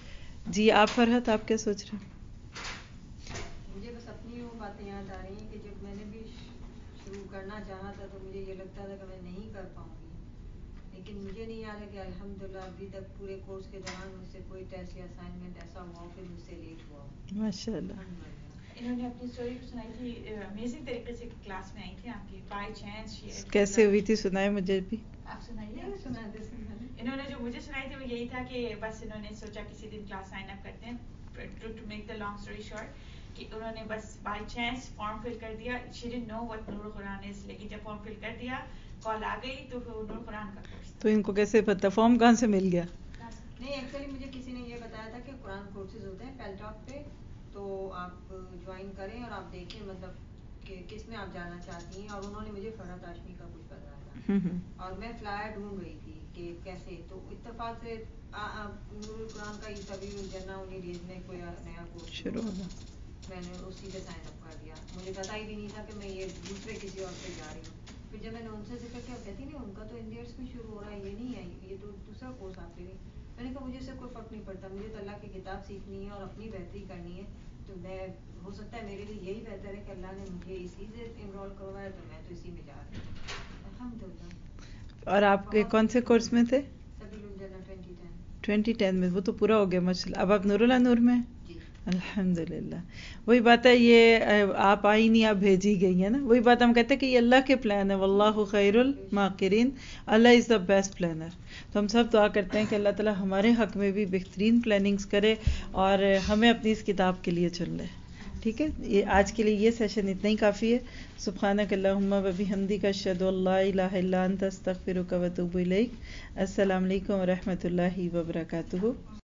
جی آپ فرحت آپ کیا سوچ رہے ہیں؟ مجھے بس اپنی وہ باتیں یاد آ رہی ہیں کہ جب میں نے بھی شروع کرنا چاہا تھا تو مجھے یہ لگتا تھا کہ میں نہیں کر پاؤں گی، لیکن مجھے نہیں یاد ہے کہ الحمدللہ ابھی تک پورے کورس کے دوران مجھ سے کوئی ٹیسٹ یا اسائنمنٹ ایسا ہوا ہو کہ مجھ سے لیٹ ہوا ہو. ماشاء اللہ. انہوں نے اپنی اسٹوری سنائی تھی، امیزنگ طریقے سے کلاس میں آئی تھی آپ کی، بائی چانس کیسے ہوئی تھی سنائے مجھے بھی. آپ سنائیے. انہوں نے جو مجھے سنائی تھی وہ یہی تھا کہ بس انہوں نے سوچا کسی دن کلاس سائن اپ کرتے ہیں، to make the long story short, کہ انہوں نے بس بائی چانس فارم فل کر دیا. شی ڈڈنٹ نو وٹ نور القرآن از، لیکن جب فارم فل کر دیا کال آ گئی تو پھر نور القرآن کا کورس. تو ان کو کیسے پتا فارم کہاں سے مل گیا؟ نہیں ایکچولی مجھے کسی نے یہ بتایا تھا کہ قرآن کورسز ہوتے ہیں پیل ٹاک پہ، تو آپ جوائن کریں اور آپ دیکھیں مطلب کہ کس میں آپ جانا چاہتی ہیں. اور انہوں نے مجھے فرحت ہاشمی کا کچھ بتایا تھا اور میں فلائر ڈھونڈ رہی تھی کہ کیسے، تو اتفاق سے نور القرآن کا یہ سبھی جنا انہیں ڈیز میں کوئی نیا کورس شروع ہوگا، میں نے اسی پہ سائن اپ کر دیا. مجھے پتا ہی بھی نہیں تھا کہ میں یہ دوسرے کسی اور پہ جا رہی ہوں. پھر جب میں نے ان سے ذکر کیا کہتی نہیں ان کا تو انڈیئرس میں شروع ہو رہا ہے، یہ نہیں ہے، یہ تو دوسرا کورس آپ لے رہی. میں نے کہا مجھے اس سے کوئی فرق نہیں پڑتا، مجھے تو اللہ کی کتاب سیکھنی ہے اور اپنی بہتری کرنی ہے. تو میں ہو سکتا ہے میرے لیے یہی بہتر ہے کہ اللہ نے مجھے اسی سے انرول کروایا تو میں تو اسی میں جا رہی ہوں الحمدللہ. اور آپ کے کون سے کورس میں تھے؟ سبیل الجنہ ٹوینٹی ٹین. ٹوینٹی ٹین میں، وہ تو پورا ہو گیا ماشاء اللہ. اب آپ نور اللہ نور میں؟ جی الحمدللہ. وہی بات ہے، یہ آپ آئی نہیں، آپ بھیجی گئی ہیں نا. وہی بات ہم کہتے ہیں کہ یہ اللہ کے پلان ہے، واللہ خیر الماکرین، اللہ از دا بیسٹ پلانر. تو ہم سب دعا کرتے ہیں کہ اللہ تعالی ہمارے حق میں بھی بہترین پلاننگز کرے اور ہمیں اپنی اس کتاب کے لیے چن لے. ٹھیک ہے، یہ آج کے لیے یہ سیشن اتنا ہی کافی ہے. سبحانک اللہم و بحمدک، اشہد ان لا الہ الا انت، استغفرک و اتوب الیک. السلام علیکم و رحمۃ اللہ وبرکاتہ.